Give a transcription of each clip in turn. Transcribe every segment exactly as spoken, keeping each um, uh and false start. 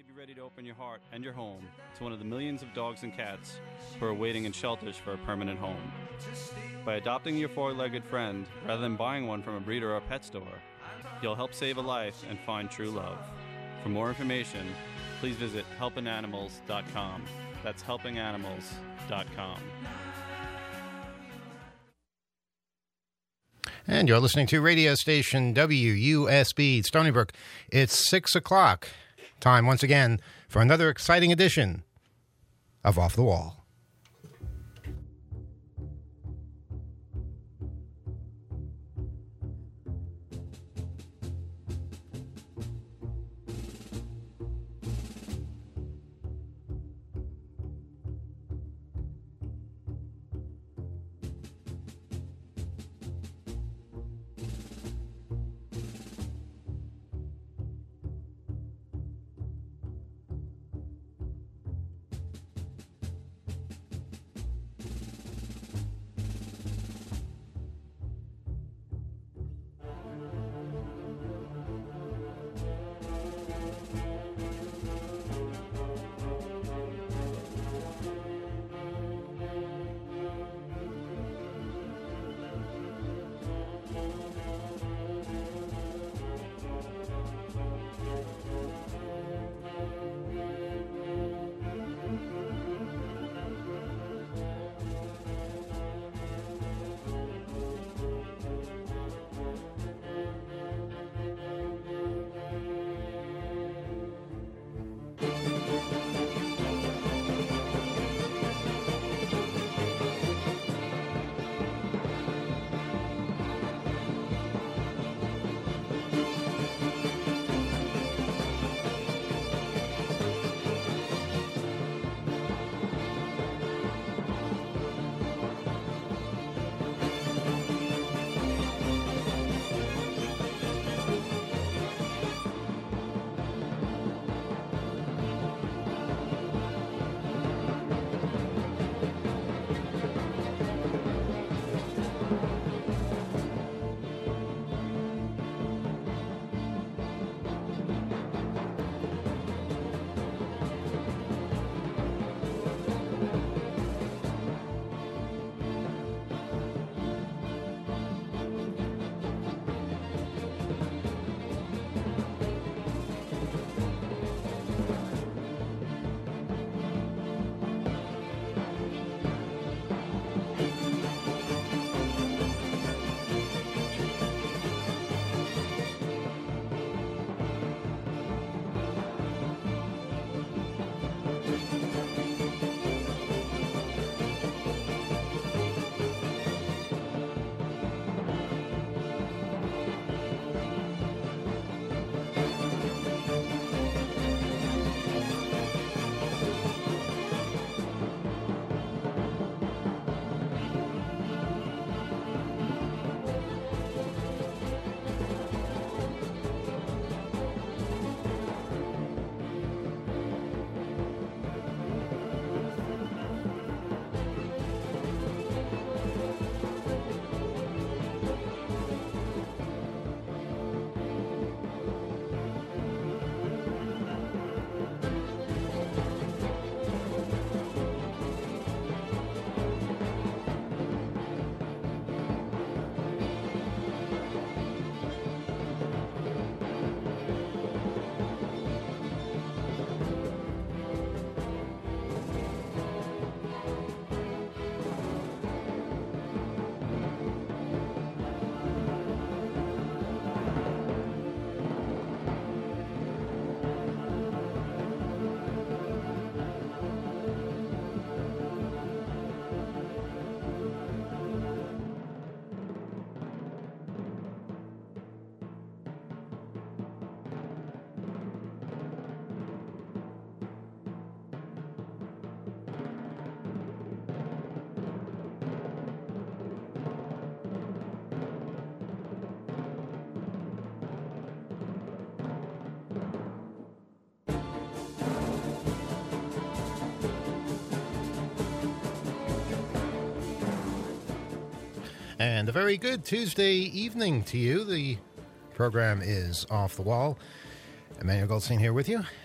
be ready to open your heart and your home to one of the millions of dogs and cats who are waiting in shelters for a permanent home. By adopting your four-legged friend rather than buying one from a breeder or a pet store, you'll help save a life and find true love. For more information, please visit helping animals dot com. That's helping animals dot com. And you're listening to radio station W U S B Stony Brook. It's six o'clock. Time once again for another exciting edition of Off the Wall. And a very good Tuesday evening to you. The program is Off the Wall. Emmanuel Goldstein here with you.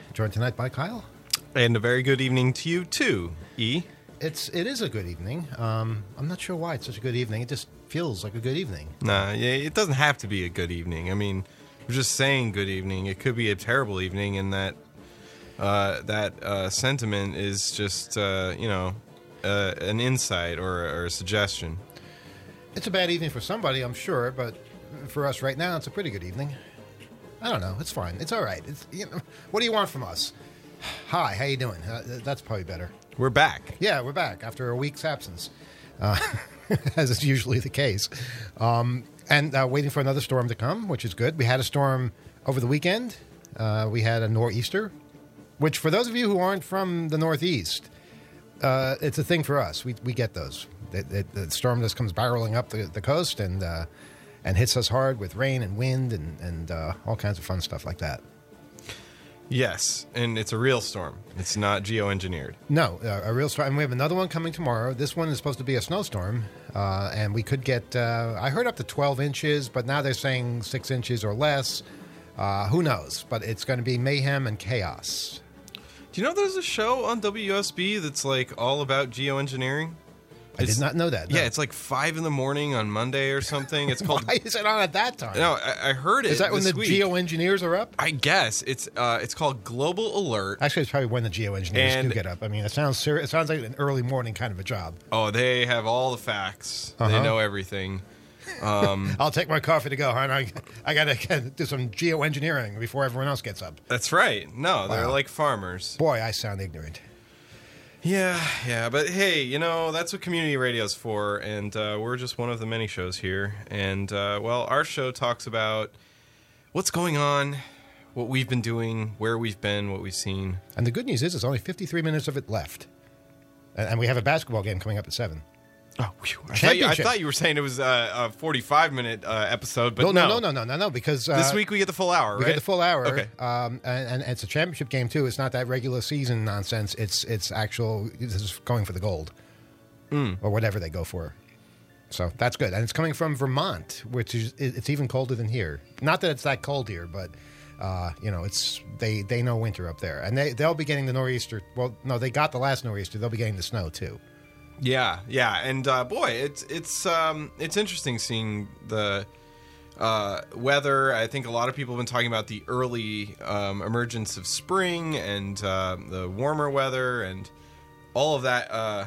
joined tonight by Kyle. And a very good evening to you, too, E. It's it is a good evening. Um, I'm not sure why it's such a good evening. It just feels like a good evening. Nah, yeah, it doesn't have to be a good evening. I mean, we're just saying good evening. It could be a terrible evening, and that uh, that uh, sentiment is just uh, you know uh, an insight or, or a suggestion. It's a bad evening for somebody, I'm sure, but for us right now, it's a pretty good evening. I don't know. It's fine. It's all right. It's, you know, what do you want from us? Hi, how you doing? Uh, that's probably better. We're back. Yeah, we're back after a week's absence, uh, as is usually the case. Um, and uh, waiting for another storm to come, which is good. We had a storm over the weekend. Uh, we had a nor'easter, which for those of you who aren't from the Northeast, uh, it's a thing for us. We we get those. It, it, the storm just comes barreling up the, the coast and uh, and hits us hard with rain and wind and, and uh, all kinds of fun stuff like that. Yes, and it's a real storm. It's not geoengineered. No, uh, a real storm. And we have another one coming tomorrow. This one is supposed to be a snowstorm, uh, and we could get, uh, I heard up to twelve inches, but now they're saying six inches or less. Uh, who knows? But it's going to be mayhem and chaos. Do you know there's a show on W S B that's like all about geoengineering? I It's- did not know that. No. Yeah, it's like five in the morning on Monday or something. It's called. Why is it on at that time? No, I, I heard it. Is that when this the week. geoengineers are up? I guess it's uh, it's called Global Alert. Actually, it's probably when the geoengineers And- do get up. I mean, it sounds ser- it sounds like an early morning kind of a job. Oh, they have all the facts. They Uh-huh. know everything. Um, I'll take my coffee to go, hon. I, I got to do some geoengineering before everyone else gets up. that's right. No, they're Wow. like farmers. Boy, I sound ignorant. Yeah, yeah, but hey, you know that's what community radio's for, and uh, we're just one of the many shows here. And uh, well, our show talks about what's going on, what we've been doing, where we've been, what we've seen. And the good news is, there's only fifty-three minutes of it left, and, and we have a basketball game coming up at seven. Oh, whew. I, thought you, I Championship. thought you were saying it was uh, a forty-five minute uh, episode, but no, no, no, no, no, no, no, no, because uh, This week we get the full hour, we right? get the full hour. Okay. Um, and, and it's a championship game too. It's not that regular season nonsense. It's it's actual. This is going for the gold, Mm. or whatever they go for. So that's good, and it's coming from Vermont, which is it- it's even colder than here. Not that it's that cold here, but uh, you know, it's they they know winter up there, and they they'll be getting the nor'easter. Well, no, they got the last nor'easter. They'll be getting the snow too. Yeah, yeah, and uh, boy, it's it's um, it's interesting seeing the uh, weather. I think a lot of people have been talking about the early um, emergence of spring and uh, the warmer weather and all of that uh,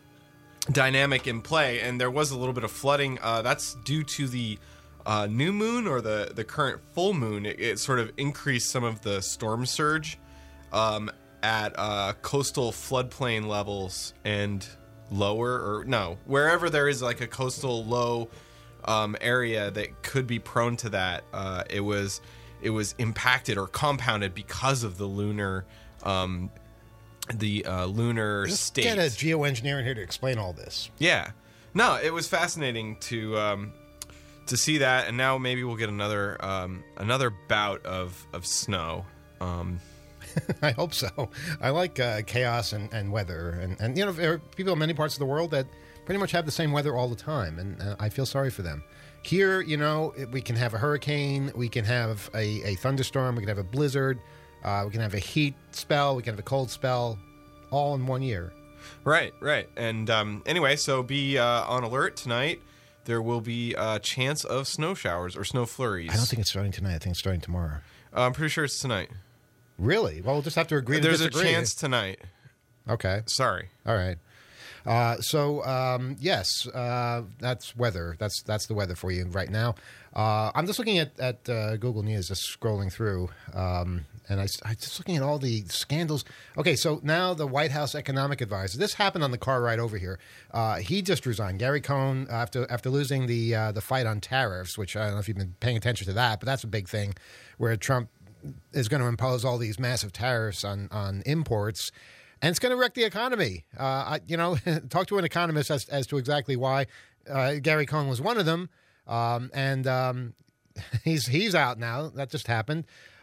dynamic in play. And there was a little bit of flooding. Uh, that's due to the uh, new moon or the the current full moon. It, it sort of increased some of the storm surge um, at uh, coastal floodplain levels and lower, or no, wherever there is like a coastal low um, area that could be prone to that, uh, it was it was impacted or compounded because of the lunar um, the uh, lunar Just state. get a geoengineer in here to explain all this. Yeah, no, it was fascinating to um, to see that, and now maybe we'll get another um, another bout of of snow. Um, I hope so. I like uh, chaos and, and weather. And, and, you know, there are people in many parts of the world that pretty much have the same weather all the time. And uh, I feel sorry for them. Here, you know, we can have a hurricane. We can have a, a thunderstorm. We can have a blizzard. Uh, we can have a heat spell. We can have a cold spell all in one year. Right, right. And um, anyway, so be uh, on alert tonight. There will be a chance of snow showers or snow flurries. I don't think it's starting tonight. I think it's starting tomorrow. Uh, I'm pretty sure it's tonight. Really? Well, we'll just have to agree to There's disagree. a chance tonight. Okay. Sorry. All right. Uh, so um, yes, uh, that's weather. That's that's the weather for you right now. Uh, I'm just looking at at uh, Google News, just scrolling through, um, and I, I'm just looking at all the scandals. Okay, so now the White House economic advisor. This happened on the car ride over here. Uh, he just resigned. Gary Cohn, after after losing the uh, the fight on tariffs, which I don't know if you've been paying attention to that, but that's a big thing, where Trump is going to impose all these massive tariffs on on imports. And it's going to wreck the economy. Uh, I, you know, talk to an economist as, as to exactly why. Uh, Gary Cohn was one of them, um, and um, he's he's out now. That just happened.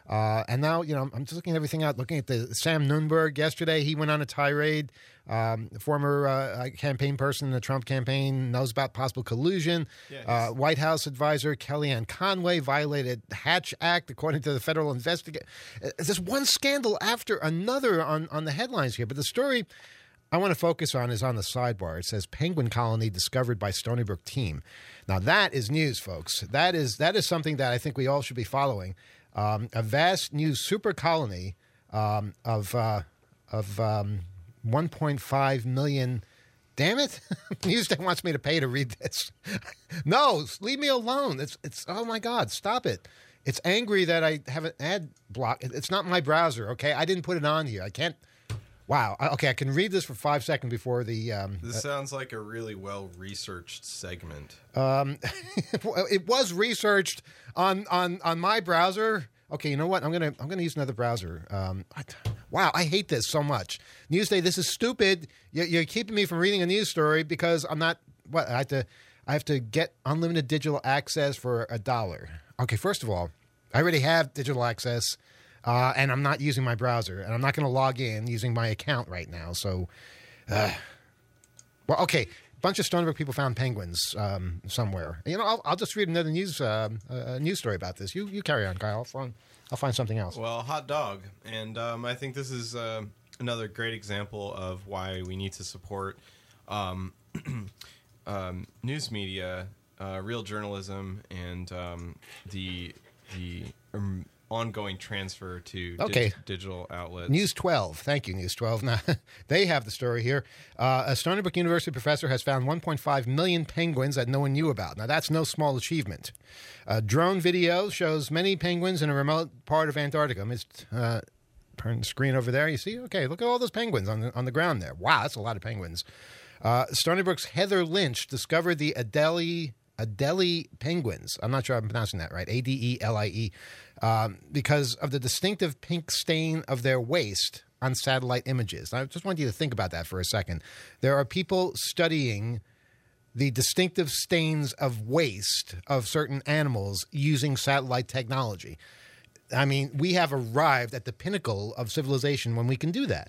Uh, and now, you know, I'm just looking at everything out, looking at the Sam Nunberg yesterday. He went on a tirade. Um, the former uh, campaign person in the Trump campaign knows about possible collusion. Yeah, uh, White House advisor Kellyanne Conway violated the Hatch Act, according to the federal investigator. There's one scandal after another on, on the headlines here. But the story I want to focus on is on the sidebar. It says penguin colony discovered by Stony Brook team. Now, that is news, folks. That is that is something that I think we all should be following. Um, a vast new super colony um, of uh, of um, one point five million. Damn it! Newsday wants me to pay to read this. No, leave me alone. It's it's. Oh my God! Stop it! It's angry that I have an ad block. It's not my browser. Okay, I didn't put it on here. I can't. Wow. Okay, I can read this for five seconds before the. Um, this sounds like a really well researched segment. Um, it was researched on, on, on my browser. Okay, you know what? I'm gonna I'm gonna use another browser. Um, I, wow, I hate this so much. Newsday, this is stupid. You're, you're keeping me from reading a news story because I'm not. What I have to I have to get unlimited digital access for a dollar. Okay, first of all, I already have digital access. Uh, and I'm not using my browser, and I'm not going to log in using my account right now. So, uh, well, okay. A bunch of Stony Brook people found penguins um, somewhere. You know, I'll, I'll just read another news uh, uh, news story about this. You you carry on, Kyle. I'll find, I'll find something else. Well, hot dog. And um, I think this is uh, another great example of why we need to support um, um, news media, uh, real journalism, and um, the the um, ongoing transfer to okay. dig- digital outlets. News twelve. Thank you, News twelve. Now, they have the story here. Uh, a Stony Brook University professor has found one point five million penguins that no one knew about. Now, that's no small achievement. A drone video shows many penguins in a remote part of Antarctica. It's, uh, turn the screen over there. You see? Okay, look at all those penguins on the, on the ground there. Wow, that's a lot of penguins. Uh, Stony Brook's Heather Lynch discovered the Adelie... Adelie penguins. I'm not sure I'm pronouncing that right. A D E L I E. Um, because of the distinctive pink stain of their waist on satellite images. I just want you to think about that for a second. There are people studying the distinctive stains of waist of certain animals using satellite technology. I mean, we have arrived at the pinnacle of civilization when we can do that.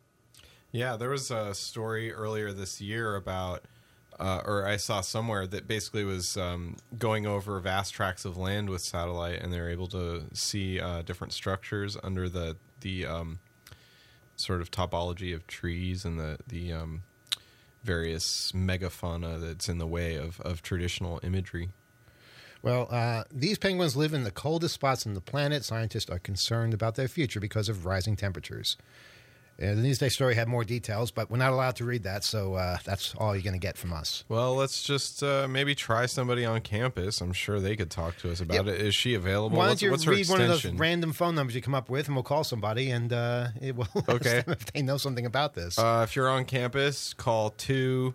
Yeah, there was a story earlier this year about Uh, or I saw somewhere that basically was um, going over vast tracts of land with satellite, and they're able to see uh, different structures under the the um, sort of topology of trees and the the um, various megafauna that's in the way of, of traditional imagery. Well, uh, these penguins live in the coldest spots on the planet. Scientists are concerned about their future because of rising temperatures. Uh, the Newsday story had more details, but we're not allowed to read that, so uh, that's all you're going to get from us. Well, let's just uh, maybe try somebody on campus. I'm sure they could talk to us about yeah. it. Is she available? Why don't what's, you what's her read extension? one of those random phone numbers you come up with, and we'll call somebody, and uh, it will okay. if they know something about this. Uh, if you're on campus, call two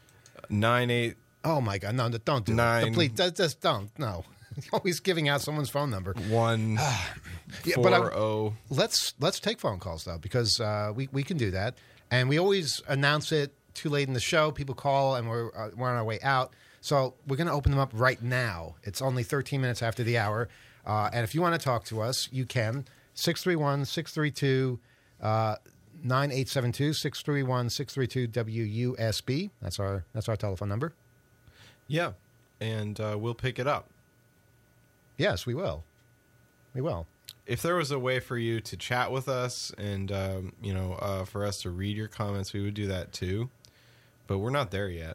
nine eight. Oh my God! No, don't do nine, it. Please, just, just don't. No, always giving out someone's phone number. One yeah, four but I, oh. Let's let's take phone calls though, because uh, we we can do that, and we always announce it too late in the show. People call, and we're uh, we're on our way out. So we're going to open them up right now. It's only thirteen minutes after the hour, uh, and if you want to talk to us, you can six three one six three two. nine eight seven two, six three one, six three two W U S B. That's our that's our telephone number. Yeah, and uh, we'll pick it up. Yes, we will. We will. If there was a way for you to chat with us and, um, you know, uh, for us to read your comments, we would do that too. But we're not there yet.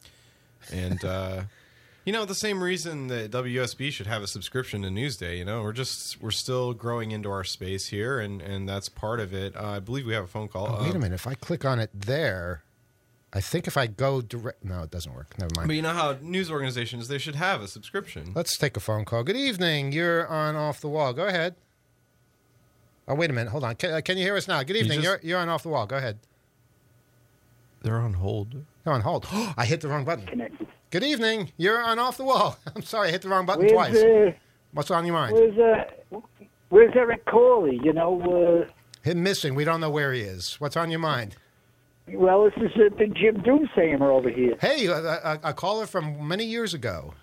And, uh, you know, the same reason that W U S B should have a subscription to Newsday, you know, we're just, we're still growing into our space here, and, and that's part of it. Uh, I believe we have a phone call. Oh, wait um, a minute. If I click on it there, I think if I go direct... No, it doesn't work. Never mind. But you know how news organizations, they should have a subscription. Let's take a phone call. Good evening. You're on Off the Wall. Go ahead. Oh, wait a minute. Hold on. Can, uh, can you hear us now? Good evening. You just, you're, you're on Off the Wall. Go ahead. They're on hold. They're on hold. I hit the wrong button. Connected. Good evening. You're on Off the Wall. I'm sorry. I hit the wrong button where's, twice. Uh, What's on your mind? Where's, uh, where's Eric Corley? You know... Uh, Him missing. We don't know where he is. What's on your mind? Well, this is uh, the Jim Doomsayer over here. Hey, a, a, a caller from many years ago.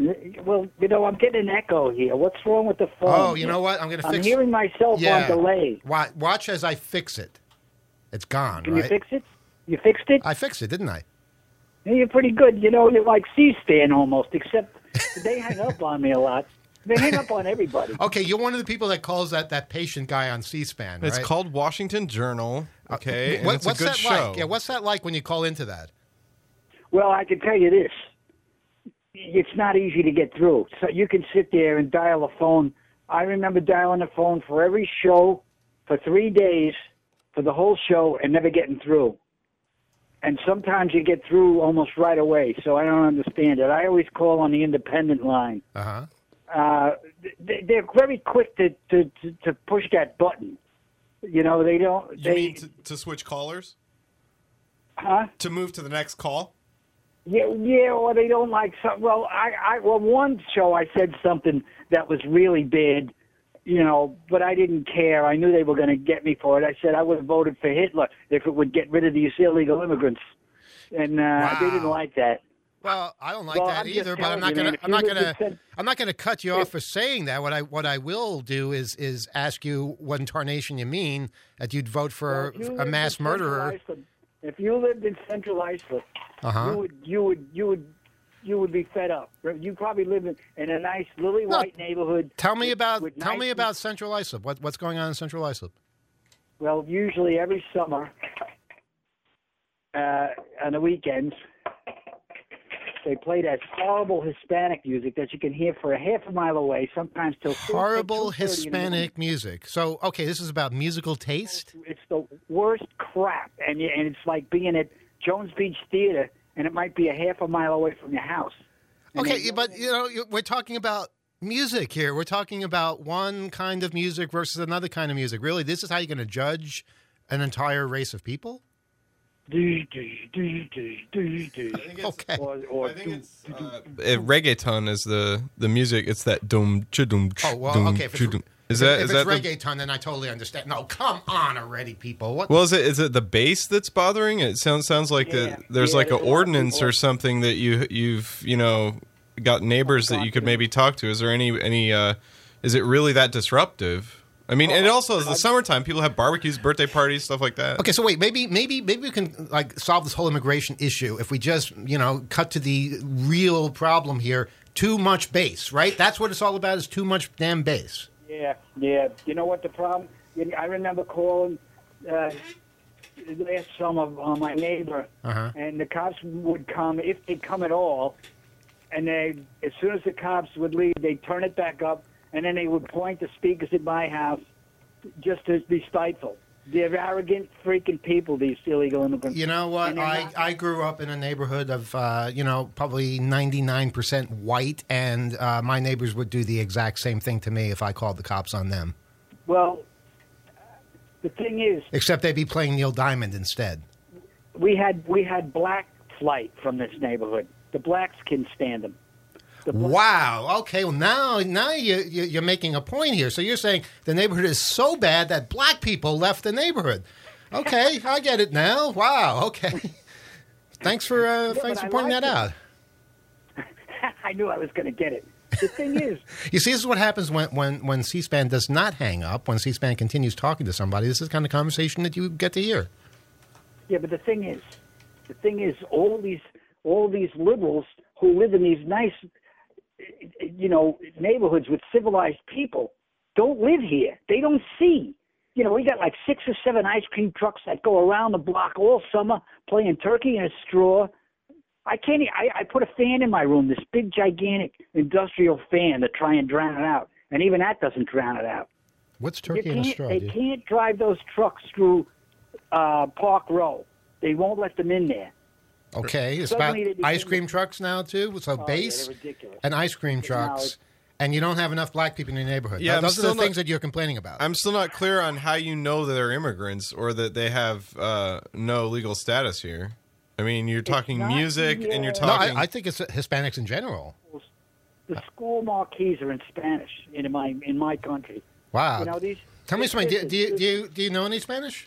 Well, you know, I'm getting an echo here. What's wrong with the phone? Oh, you know what? I'm going to I'm fix hearing myself Yeah. on delay. Watch, watch as I fix it. It's gone, Can right? you fix it? You fixed it? I fixed it, didn't I? Yeah, you're pretty good. You know, you're like C-SPAN almost, except they hang up on me a lot. They hang up on everybody. Okay, you're one of the people that calls that, that patient guy on C-SPAN, It's right? called Washington Journal. Okay, and What- it's what's a good that show. like? Yeah, what's that like when you call into that? Well, I can tell you this. It's not easy to get through. So you can sit there and dial a phone. I remember dialing a phone for every show for three days for the whole show and never getting through. And sometimes you get through almost right away, so I don't understand it. I always call on the independent line. Uh-huh. Uh, they, they're very quick to, to, to, to push that button. You know, they don't... You they, mean to, to switch callers? Huh? To move to the next call? Yeah, yeah, or they don't like some. Well, I, I, well, one show I said something that was really bad, you know, but I didn't care. I knew they were going to get me for it. I said I would have voted for Hitler if it would get rid of these illegal immigrants, and uh, Wow. they didn't like that. Well, I don't like Well, that I'm just either, but I'm telling not you, gonna man, if I'm you not lived gonna in Cent- I'm not gonna cut you if- off for saying that. What I what I will do is is ask you what in tarnation you mean that you'd vote for Well, if you a lived mass in Central murderer. Iceland- If you lived in Central Iceland, Uh-huh. you would you would you would you would be fed up. You probably live in, in a nice lily No. white neighborhood. Tell me with- about with tell nice- me about Central Islip. What what's going on in Central Islip? Well, usually every summer, uh, on the weekends, they play that horrible Hispanic music that you can hear for a half a mile away, sometimes till Horrible two thirty in the morning. Hispanic music. So okay, this is about musical taste. It's the worst crap, and you, and it's like being at Jones Beach Theater, and it might be a half a mile away from your house. And Okay, they- but you know you- we're talking about music here. We're talking about one kind of music versus another kind of music. Really, this is how you're going to judge an entire race of people? do, do, do, do, do, do. Okay. Or, or I think do, it's do, do. uh, uh, reggaeton is the the music. It's that dum chudum. Oh well, okay. If it's, Is if, that if is it's that the, reggaeton, then I totally understand. No, come on already, people. What? well? Is it is it the bass that's bothering? It sounds sounds like Yeah, that. There's yeah, like there's an a lot of ordinance people- or something that you you've you know got neighbors that you could maybe talk to. Is there any any? Uh, is it really that disruptive? I mean, and also it's the summertime. People have barbecues, birthday parties, stuff like that. Okay, so wait, maybe maybe maybe we can like solve this whole immigration issue if we just you know cut to the real problem here. Too much bass, right? That's what it's all about. Is too much damn bass. Yeah, yeah. You know what the problem? I remember calling uh, last summer on my neighbor, Uh-huh. and the cops would come if they come at all. And they, as soon as the cops would leave, they'd turn it back up, and then they would point the speakers at my house just to be spiteful. They're arrogant, freaking people. These illegal immigrants. You know what? And they're I, not- I grew up in a neighborhood of, uh, you know, probably ninety-nine percent white, and uh, my neighbors would do the exact same thing to me if I called the cops on them. Well, the thing is, Except they'd be playing Neil Diamond instead. we had we had black flight from this neighborhood. The blacks can stand them. The black- Wow. Okay. Well, now now you, you, you're making a point here. So you're saying the neighborhood is so bad that black people left the neighborhood. Okay, I get it now. Wow. Okay. Thanks for uh, but thanks for I pointing like that it. out. I knew I was going to get it. The thing is, You see, this is what happens when, when, when C-SPAN does not hang up, when C-SPAN continues talking to somebody. This is the kind of conversation that you get to hear. yeah, but the thing is, the thing is, all these all these liberals who live in these nice, you know, neighborhoods with civilized people don't live here. They don't see. You know, we got like six or seven ice cream trucks that go around the block all summer playing turkey in a straw. I can't. e- I, I put a fan in my room, this big, gigantic industrial fan to try and drown it out, and even that doesn't drown it out. What's You turkey in a can't- straw? They dude? can't drive those trucks through uh, Park Row. They won't let them in there. Okay, it's about Suddenly they became- ice cream trucks now too. So Oh, yeah, base they're ridiculous. and ice cream Now trucks, it's- and you don't have enough black people in your neighborhood. Yeah, Th- I'm those are the still not- things that you're complaining about. I'm still not clear on how you know that they're immigrants or that they have uh, no legal status here. I mean, you're talking not music and you're here. no, talking. I, I think it's Hispanics in general. The school marquees are in Spanish in my in my country. Wow. You know these. Tell me these something. Do, kids- do you do you do you know any Spanish?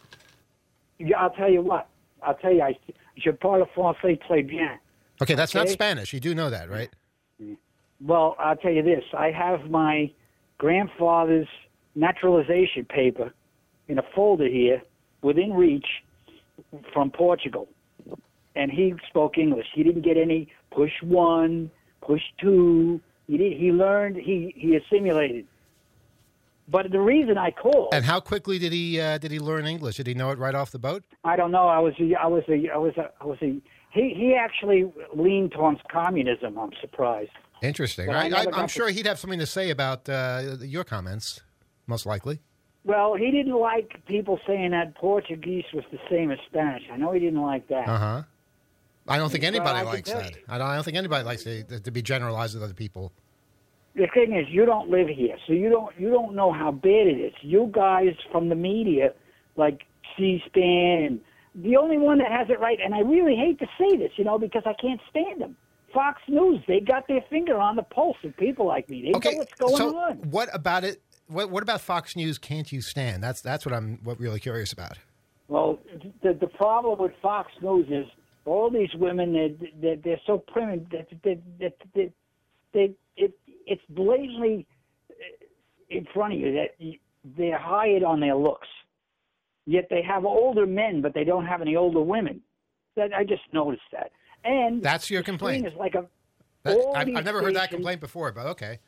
Yeah, I'll tell you what. I'll tell you. I je parle français très bien. Okay, that's not Okay. Spanish. You do know that, right? Well, I'll tell you this. I have my grandfather's naturalization paper in a folder here within reach from Portugal. And he spoke English. He didn't get any push one, push two. He, did, he learned, he, he assimilated. But the reason I called... And how quickly did he uh, did he learn English? Did he know it right off the boat? I don't know. I was a, I was a, I was a, I was a, he, he actually leaned towards communism. I'm surprised. Interesting. But I I, never I, got I'm to- sure he'd have something to say about uh, your comments, most likely. Well, he didn't like people saying that Portuguese was the same as Spanish. I know he didn't like that. Uh-huh. I don't think Well, anybody I can likes tell that. you. I don't, I don't think anybody likes to, to be generalized with other people. The thing is, you don't live here, so you don't you don't know how bad it is. You guys from the media, like C-SPAN, and the only one that has it right, and I really hate to say this, you know, because I can't stand them. Fox News, they got their finger on the pulse of people like me. They Okay, know what's going so on. what about it? What, what about Fox News can't you stand? That's that's what I'm what really curious about. Well, the the problem with Fox News is all these women that that they're so primitive that that that they, they it it's blatantly in front of you that you, they're hired on their looks. Yet they have older men, but they don't have any older women. That I just noticed that. And That's your the screen complaint. Is like a. That, all I've, these I've never heard that stations- complaint before, but okay.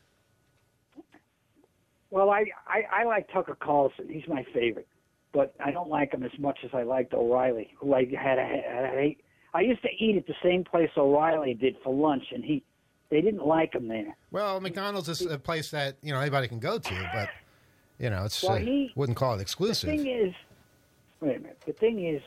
Well, I, I, I like Tucker Carlson. He's my favorite. But I don't like him as much as I liked O'Reilly, who I had a, had a hate. I used to eat at the same place O'Reilly did for lunch, and he they didn't like him there. Well, McDonald's is a place that you know anybody can go to, but you know it's Well, uh, he- wouldn't call it The exclusive. thing is, wait a minute. The thing is,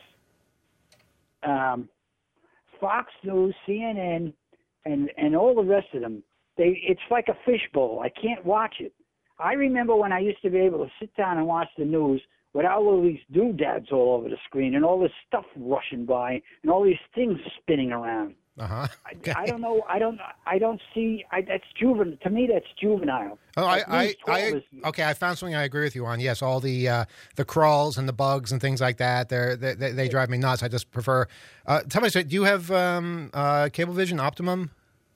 um, Fox News, C N N, and and all the rest of them, they it's like a fishbowl. I can't watch it. I remember when I used to be able to sit down and watch the news without all these doodads all over the screen and all this stuff rushing by and all these things spinning around. Uh huh. I, I don't know. I don't. I don't see. I, that's juvenile. To me, that's juvenile. Oh, I, Like, I, News twelve I, is- okay. I found something I agree with you on. Yes, all the uh, the crawls and the bugs and things like that. They're, they they they drive me nuts. I just prefer. Uh, tell me, so do you have um, uh, Cablevision Optimum?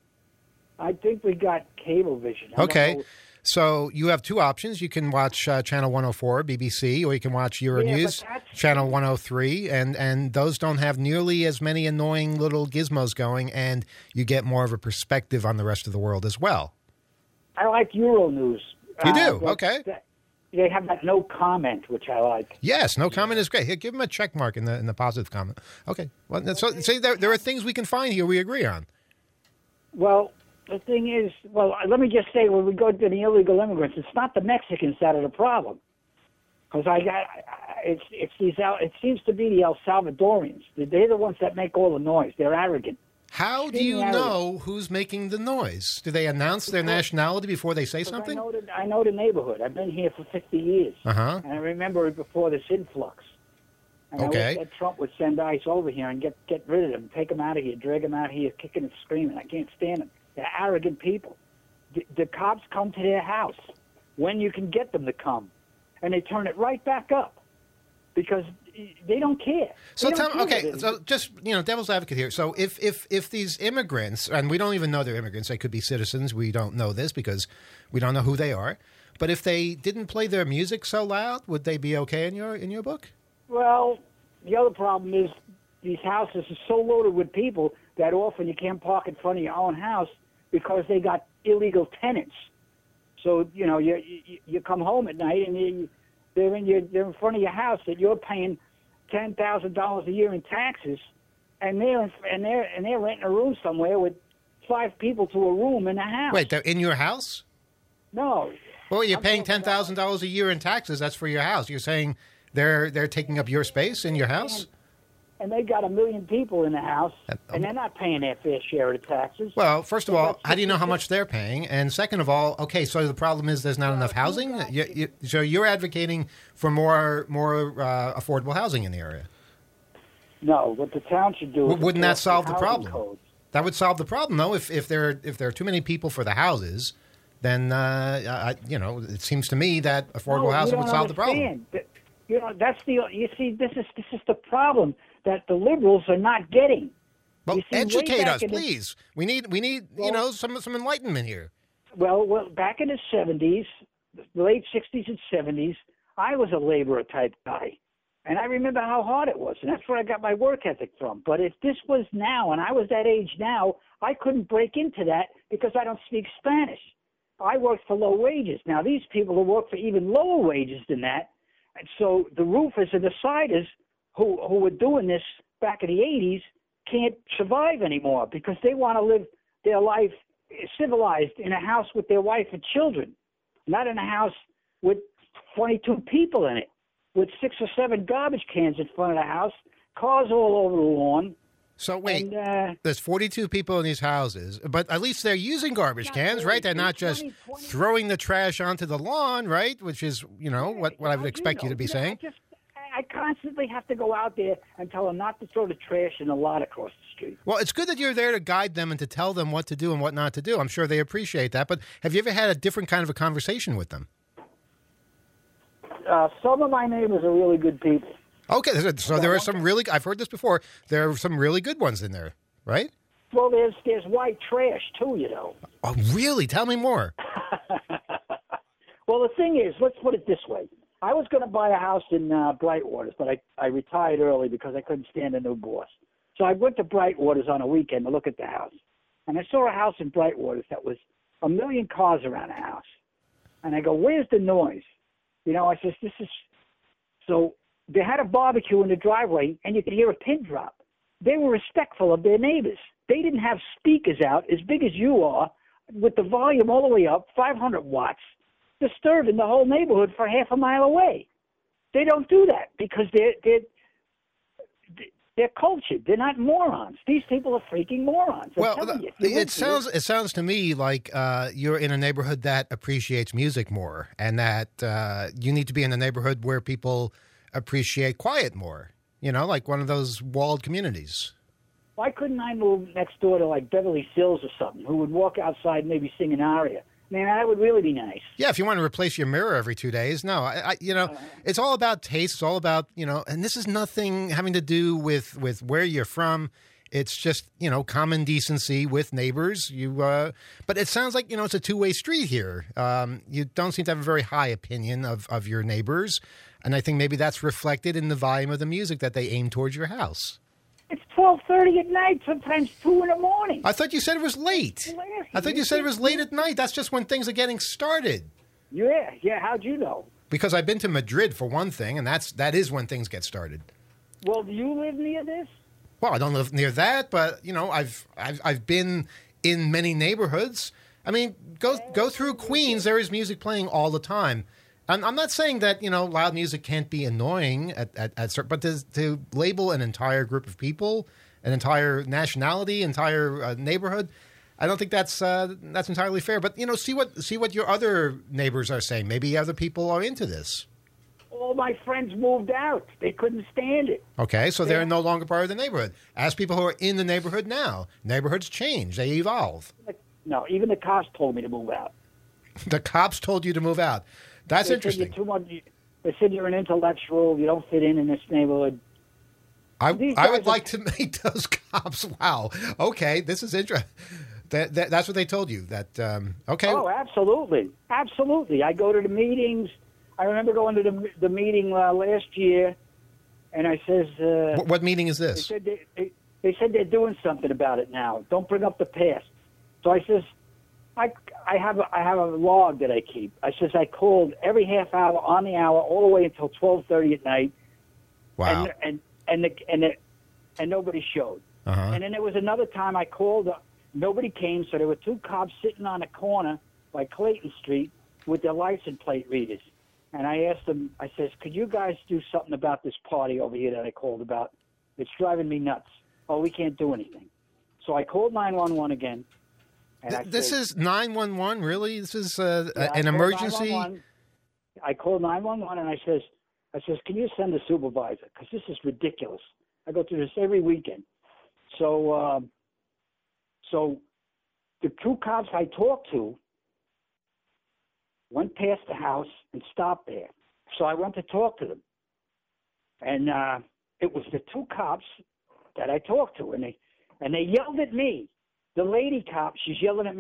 I think we got Cablevision. I don't Okay. know. So you have two options. You can watch uh, Channel one oh four, B B C, or you can watch Euronews, but that's- Channel one oh three, and, and those don't have nearly as many annoying little gizmos going, and you get more of a perspective on the rest of the world as well. I like Euronews. You Uh, do? but Okay. that- They have that no comment, which I like. Yes, no comment is great. Here, give them a check mark in the in the positive comment. Okay. Well, so see, there, there are things we can find here we agree on. Well, the thing is, well, let me just say, when we go to the illegal immigrants, it's not the Mexicans that are the problem. Because I got, it's it's these, El- it seems to be the El Salvadorians. They're the ones that make all the noise. They're arrogant. How do you Extremely know who's making the noise? Do they announce their nationality before they say 'Cause something? I know, the, I know the neighborhood. I've been here for fifty years. Uh-huh. And I remember it before this influx. And Okay. I wish that Trump would send ICE over here and get, get rid of them, take them out of here, drag them out of here, kicking and screaming. I can't stand them. They're arrogant people. The, the cops come to their house when you can get them to come, and they turn it right back up because they don't care. So They tell don't me, care okay, that- so just, you know, devil's advocate here. So if, if, if these immigrants, and we don't even know they're immigrants, they could be citizens, we don't know this because we don't know who they are, but if they didn't play their music so loud, would they be okay in your in your book? Well, the other problem is these houses are so loaded with people that often you can't park in front of your own house because they got illegal tenants. So you know, you you, you come home at night and you, they're in your they're in front of your house that you're paying ten thousand dollars a year in taxes, and they're in, and they're and they're renting a room somewhere with five people to a room in the house. Wait, they're in your house? no. Well, you're I'm paying talking ten thousand dollars a year in taxes. That's for your house. You're saying they're they're taking up your space in your house? And they got a million people in the house, Uh, and they're not paying their fair share of the taxes. Well, first of So all, that's how do you know how just- much they're paying? And second of all, okay, so the problem is there's not enough housing. You, you, so you're advocating for more more uh, affordable housing in the area. No, what the town should do. W- is wouldn't that enforce solve the housing problem? codes. That would solve the problem, though. If if there if there are too many people for the houses, then uh, I, you know it seems to me that affordable No, housing you would don't solve the problem. understand. That- You know, that's the. You see, this is this is the problem that the liberals are not getting. Well, You see, way educate back us, in the- please. We need we need you Well- know some some enlightenment here. well, well, back in the seventies, the late sixties and seventies, I was a laborer type guy. And I remember how hard it was, and that's where I got my work ethic from. But if this was now, and I was that age now, I couldn't break into that because I don't speak Spanish. I worked for low wages. Now, these people who work for even lower wages than that, and so the roofers and the siders who, who were doing this back in the eighties can't survive anymore because they want to live their life civilized in a house with their wife and children, not in a house with twenty-two people in it, with six or seven garbage cans in front of the house, cars all over the lawn. So wait, and, uh, there's forty-two people in these houses, but at least they're using garbage cans, right? They're not just twenty, twenty throwing the trash onto the lawn, right? Which is, you know, what, what I would expect you, know, to be you know, saying. I, just, I constantly have to go out there and tell them not to throw the trash in the lot across the street. Well, it's good that you're there to guide them and to tell them what to do and what not to do. I'm sure they appreciate that. But have you ever had a different kind of a conversation with them? Uh, some of my neighbors are really good people. Okay, so there are some really, I've heard this before, there are some really good ones in there, right? Well, there's there's white trash, too, you know. Oh, really? Tell me more. Well, the thing is, let's put it this way. I was going to buy a house in uh, Brightwaters, but I, I retired early because I couldn't stand a new boss. So I went to Brightwaters on a weekend to look at the house. And I saw a house in Brightwaters that was a million cars around the house. And I go, where's the noise? You know, I says, this is... So they had a barbecue in the driveway, and you could hear a pin drop. They were respectful of their neighbors. They didn't have speakers out as big as you are, with the volume all the way up, five hundred watts, disturbing the whole neighborhood for half a mile away. They don't do that because they're, they're, they're cultured. They're not morons. These people are freaking morons. I'm Well, telling you, the, if you it sounds it sounds to me like uh, you're in a neighborhood that appreciates music more, and that uh, you need to be in a neighborhood where people appreciate quiet more. You know, like one of those walled communities. Why couldn't I move next door to like Beverly Sills or something, who would walk outside and maybe sing an aria? Man, that would really be nice. Yeah, if you want to replace your mirror every two days, no, I, I you know, uh, it's all about taste. It's all about, you know, and this is nothing having to do with, with where you're from. It's just, you know, common decency with neighbors. You, uh, but it sounds like, you know, it's a two-way street here. Um, you don't seem to have a very high opinion of, of your neighbors. And I think maybe that's reflected in the volume of the music that they aim towards your house. It's twelve thirty at night, sometimes two in the morning. I thought you said it was late. I thought you said it was late at night. That's just when things are getting started. Yeah, yeah. How'd you know? Because I've been to Madrid for one thing, and that's that is when things get started. Well, do you live near this? Well, I don't live near that, but you know, I've I've I've been in many neighborhoods. I mean, go go through Queens. There is music playing all the time. I'm, I'm not saying that, you know, loud music can't be annoying at, at, at certain, but to, to label an entire group of people, an entire nationality, entire uh, neighborhood, I don't think that's uh, that's entirely fair. But, you know, see what see what your other neighbors are saying. Maybe other people are into this. All my friends moved out. They couldn't stand it. Okay, so they're no longer part of the neighborhood. Ask people who are in the neighborhood now. Neighborhoods change. They evolve. No, even the cops told me to move out. The cops told you to move out. That's they interesting. Said you're too much, they said you're an intellectual. You don't fit in in this neighborhood. I, I would are, like to meet those cops. Wow. Okay, this is interesting. That, that, that's what they told you. That um, okay. Oh, absolutely, absolutely. I go to the meetings. I remember going to the the meeting uh, last year, and I says, uh, what, what meeting is this? They said they, they, they said they're doing something about it now. Don't bring up the past. So I says, I, I have a, I have a log that I keep. I says I called every half hour on the hour all the way until twelve thirty at night. Wow. And and and the, and, the, and nobody showed. Uh-huh. And then there was another time I called. Uh, nobody came, so there were two cops sitting on a corner by Clayton Street with their license plate readers. And I asked them. I says, "Could you guys do something about this party over here that I called about? It's driving me nuts." Oh, we can't do anything. So I called nine one one again. And I this said, is nine one one, really? This is uh, yeah, an emergency? I called nine one one and I says, I says, can you send a supervisor? Because this is ridiculous. I go through this every weekend. So, um, so the two cops I talked to went past the house and stopped there. So I went to talk to them. And uh, it was the two cops that I talked to, and they and they yelled at me. The lady cop, she's yelling at me.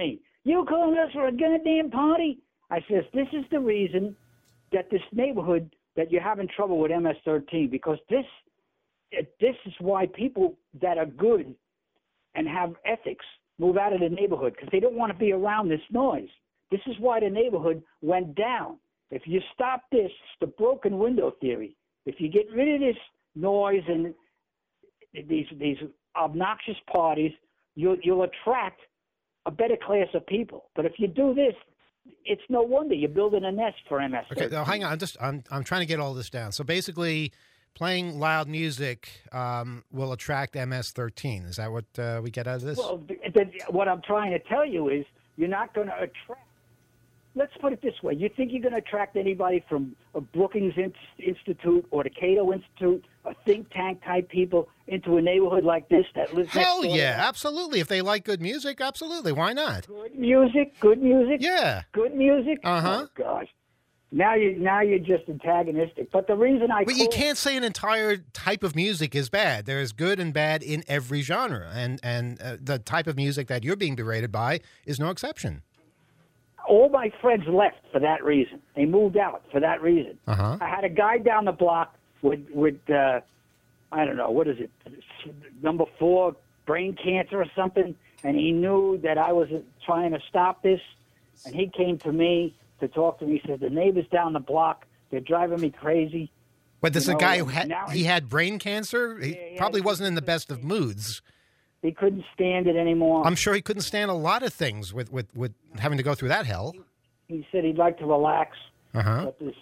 You calling us for a goddamn party? I says, this is the reason that this neighborhood, that you're having trouble with M S thirteen, because this, this is why people that are good and have ethics move out of the neighborhood, because they don't want to be around this noise. This is why the neighborhood went down. If you stop this, it's the broken window theory. If you get rid of this noise and these these obnoxious parties, you'll you'll attract a better class of people. But if you do this, it's no wonder you're building a nest for M S. Okay, now hang on. I'm just I'm I'm trying to get all this down. So basically, playing loud music um, will attract M S thirteen. Is that what uh, we get out of this? Well, the, the, what I'm trying to tell you is you're not going to attract. Let's put it this way. You think you're going to attract anybody from a Brookings Institute or the Cato Institute, a think tank type people into a neighborhood like this that lives Hell next door? yeah, absolutely. If they like good music, absolutely. Why not? Good music, good music. Yeah. Good music. Uh-huh. Oh, gosh. Now you now you're just antagonistic. But the reason I But call, you can't say an entire type of music is bad. There is good and bad in every genre, and and uh, the type of music that you're being berated by is no exception. all my friends left for that reason. They moved out for that reason. Uh-huh. I had a guy down the block with with uh, I don't know, what is it, number four brain cancer or something, and he knew that I was trying to stop this, and he came to me to talk to me. He said, the neighbors down the block, they're driving me crazy. But this is You a know, guy who had now he he- had brain cancer. He Yeah, he probably had- wasn't in the best of moods. He couldn't stand it anymore. I'm sure he couldn't stand a lot of things with, with, with having to go through that hell. He said he'd like to relax. Uh-huh. But this,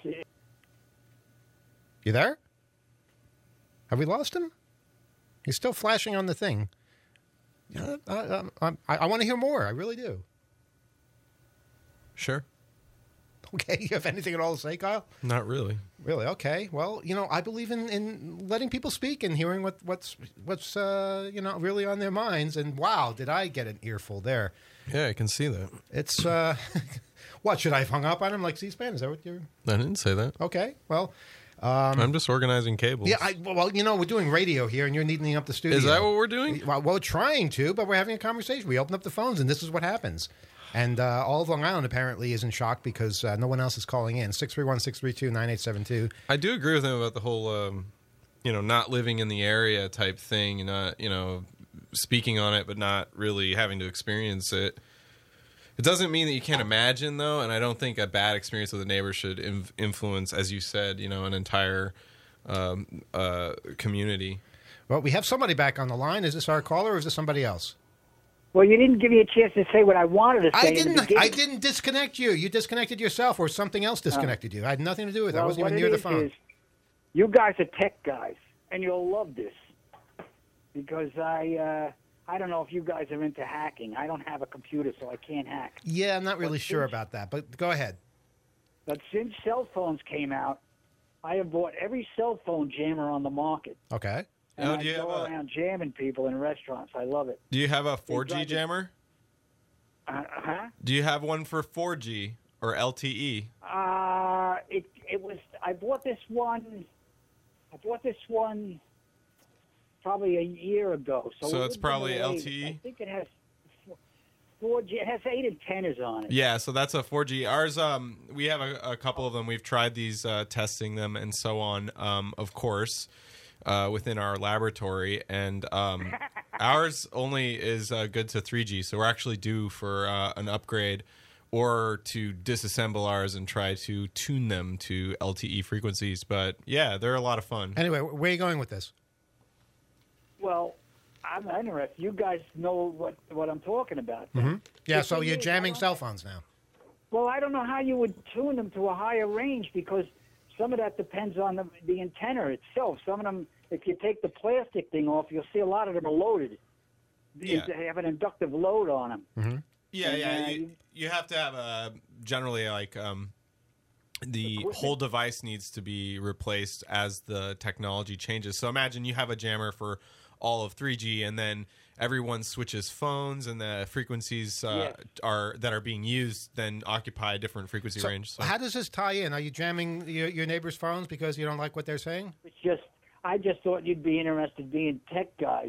You there? Have we lost him? He's still flashing on the thing. Yeah, I, I, I, I want to hear more. I really do. Sure. Okay, you have anything at all to say, Kyle? Not really. Really? Okay. Well, you know, I believe in, in letting people speak and hearing what, what's what's uh, you know really on their minds. And wow, did I get an earful there? Yeah, I can see that. It's uh, what should I have hung up on him like C-SPAN? Is that what you're? I didn't say that. Okay. Well, um, I'm just organizing cables. yeah. I, well, you know, we're doing radio here, and you're neatening up the studio. Is that what we're doing? Well, we're trying to, but we're having a conversation. We open up the phones, and this is what happens. And uh, all of Long Island apparently is in shock because uh, no one else is calling in. six three one, six three two, nine eight seven two. I do agree with him about the whole, um, you know, not living in the area type thing, and not, you know, speaking on it, but not really having to experience it. It doesn't mean that you can't imagine, though, and I don't think a bad experience with a neighbor should inf- influence, as you said, you know, an entire um, uh, community. Well, we have somebody back on the line. Is this our caller or is this somebody else? well, you didn't give me a chance to say what I wanted to say. I in the didn't. beginning. I didn't disconnect you. You disconnected yourself, or something else disconnected you. I had nothing to do with it. I Well, wasn't what even it near the is phone. is you guys are tech guys, and you'll love this because I uh, I don't know if you guys are into hacking. I don't have a computer, so I can't hack. Yeah, I'm not really But sure since- about that. But go ahead. But since cell phones came out, I have bought every cell phone jammer on the market, Okay. and Oh, I do you go have a- around jamming people in restaurants. I love it. Do you have a four G drive it- jammer? Uh huh. Do you have one for four G or L T E? Uh, it it was. I bought this one. I bought this one probably a year ago. So, So it it's would've been probably the latest. L T E? I think it has four G. It has eight antennas on it. Yeah, so that's a four G. Ours, um, we have a, a couple of them. We've tried these, uh, testing them and so on, um, of course, uh, within our laboratory. And um, ours only is uh, good to three G, so we're actually due for uh, an upgrade or to disassemble ours and try to tune them to L T E frequencies. But, yeah, they're a lot of fun. Anyway, where are you going with this? Well, I'm interested. You guys know what what I'm talking about. Mm-hmm. Yeah, The so thing you're is, jamming I don't- cell phones now. Well, I don't know how you would tune them to a higher range because some of that depends on the, the antenna itself. Some of them, if you take the plastic thing off, you'll see a lot of them are loaded. Yeah. They have an inductive load on them. Mm-hmm. Yeah, And, yeah. uh, You, you- you have to have a generally like um, the Equipment. whole device needs to be replaced as the technology changes. So imagine you have a jammer for all of three G, and then everyone switches phones, and the frequencies uh, Yes. are that are being used then occupy a different frequency So range. So how does this tie in? Are you jamming your, your neighbors' phones because you don't like what they're saying? It's just, I just thought you'd be interested being tech guys.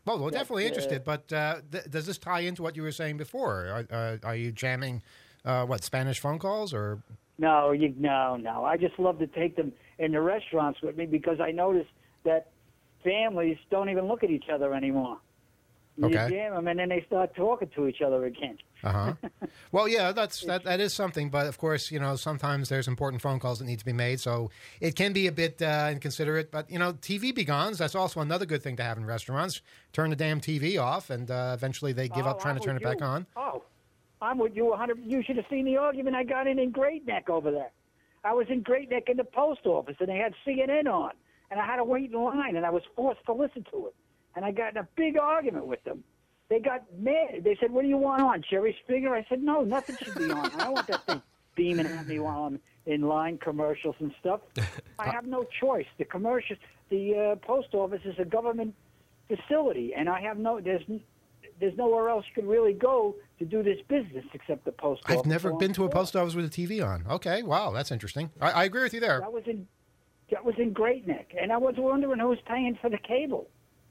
Well, we're definitely uh, interested, but uh, th- does this tie into what you were saying before? Are, uh, are you jamming, uh, what, Spanish phone calls or? No, you no, no. I just love to take them in the restaurants with me because I notice that families don't even look at each other anymore. You Okay. jam them, and then they start talking to each other again. Uh huh. Well, yeah, that's that. That is something, but of course, you know, sometimes there's important phone calls that need to be made, so it can be a bit uh, inconsiderate. But you know, T V begons. That's also another good thing to have in restaurants. Turn the damn T V off, and uh, eventually they give Oh, up trying I'm to turn it with back you. on. Oh, I'm with you one hundred. You should have seen the argument I got in in Great Neck over there. I was in Great Neck in the post office, and they had C N N on, and I had to wait in line, and I was forced to listen to it. And I got in a big argument with them. They got mad. They said, "What do you want on, Jerry Springer?" I said, "No, nothing should be on. I don't want that thing beaming at me while I'm in line commercials and stuff. I have no choice. The commercials, the uh, post office is a government facility, and I have no. There's there's nowhere else you could really go to do this business except the post office. I've never So been I'm to a forced. post office with a T V on. Okay, wow, that's interesting. I, I agree with you there. That was in that was in Great Neck, and I was wondering who's paying for the cable.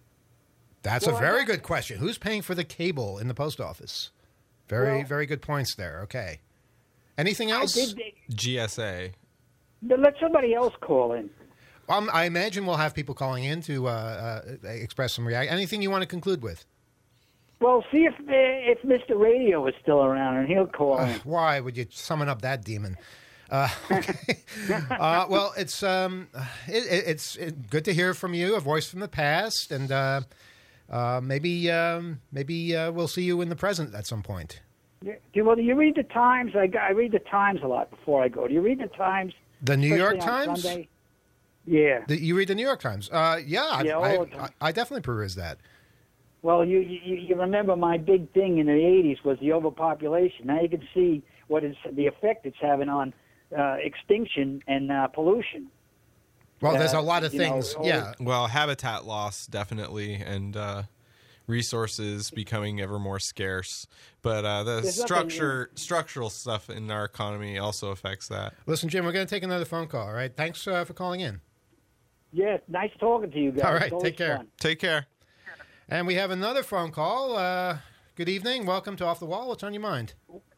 That's Well, a I very got- good question. Who's paying for the cable in the post office? Very, Well- very good points there. Okay. Anything I else? did. G S A. Let somebody else call in. Um, I imagine we'll have people calling in to uh, uh, express some reaction. Anything you want to conclude with? Well, see if if Mister Radio is still around, and he'll call in. Why would you summon up that demon? Uh, okay. uh, well, it's um, it, it, it's it, good to hear from you, a voice from the past, and uh, uh, maybe um, maybe uh, we'll see you in the present at some point. Do you, well, do you read the Times? I, I read the Times a lot before I go. Do you read the Times? The New York especially on Times. Sunday? Yeah. The, you read the New York Times? Uh, yeah, I, Yeah, all I, the time. I, I definitely peruse that. Well, you, you you remember my big thing in the eighties was the overpopulation. Now you can see what is the effect it's having on uh, extinction and uh, pollution. Well, there's a Uh, lot of you know, things. all- yeah. Well, habitat loss definitely, and uh, resources becoming ever more scarce. But uh, the There's nothing, structure, structural stuff in our economy also affects that. Listen, Jim, we're going to take another phone call. All right. Thanks uh, for calling in. Yeah, nice talking to you guys. All right, It's always take care. fun. Take care. And we have another phone call. Uh, good evening. Welcome to Off the Wall. What's on your mind?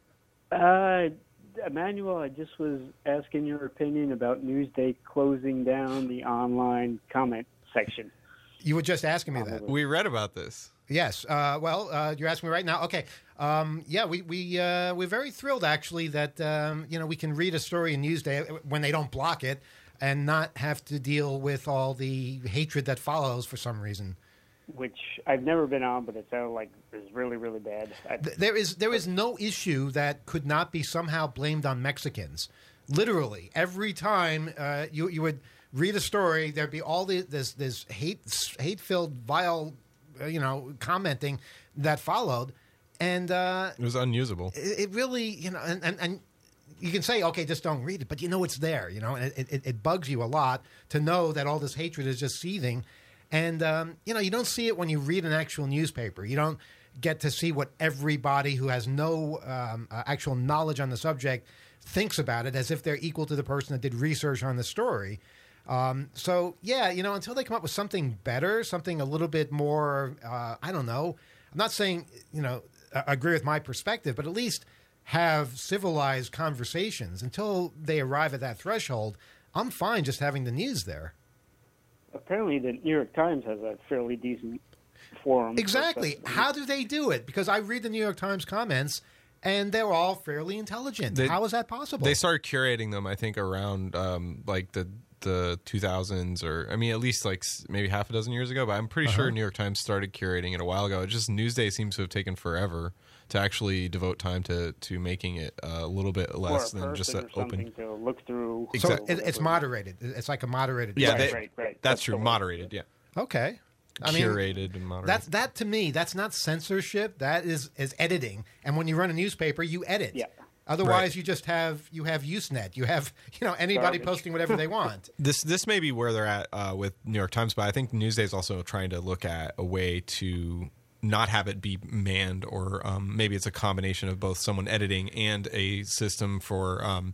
Uh, Emmanuel, I just was asking your opinion about Newsday closing down the online comment section. You were just asking me that. We read about this. Yes. Uh, well, uh, you're asking me right now. Okay. Um, yeah, we we uh, we're very thrilled actually that um, you know we can read a story in Newsday when they don't block it and not have to deal with all the hatred that follows for some reason. Which I've never been on, but it sounded like it was really, really bad. I, Th- There is there is no issue that could not be somehow blamed on Mexicans. Literally, every time uh, you you would read a story, there'd be all the, this this hate hate filled vile, uh, you know, commenting that followed, and uh, It was unusable. it, it really, you know, and, and and you can say, okay, just don't read it, but you know it's there, you know, and it, it, it bugs you a lot to know that all this hatred is just seething. And, um, you know, you don't see it when you read an actual newspaper. You don't get to see what everybody who has no um, uh, actual knowledge on the subject thinks about it as if they're equal to the person that did research on the story. Um, so, yeah, you know, until they come up with something better, something a little bit more, uh, I don't know. I'm not saying, you know, uh, agree with my perspective, but at least have civilized conversations. Until they arrive at that threshold, I'm fine just having the news there. apparently, the New York Times has a fairly decent forum. Exactly. How do they do it? Because I read the New York Times comments, and they're all fairly intelligent. They- How is that possible? They started curating them, I think, around um, like the the two thousands, or I mean, at least like s- maybe half a dozen years ago. But I'm pretty Uh-huh. sure New York Times started curating it a while ago. It's just Newsday seems to have taken forever to actually devote time to to making it a little bit or less a than just person an or something open. to look through. so Exactly. it, it's moderated. It's like a moderated. Yeah, Right, they, right, right. that's That's true. the word. Moderated, yeah. Okay. I mean, Curated and moderated. That's that to me. That's not censorship. That is is editing. And when you run a newspaper, you edit. Yeah. Otherwise, Right. you just have you have Usenet. You have you know anybody Garbage. posting whatever they want. This this may be where they're at uh, with New York Times, but I think Newsday is also trying to look at a way to not have it be manned, or um, maybe it's a combination of both someone editing and a system for um,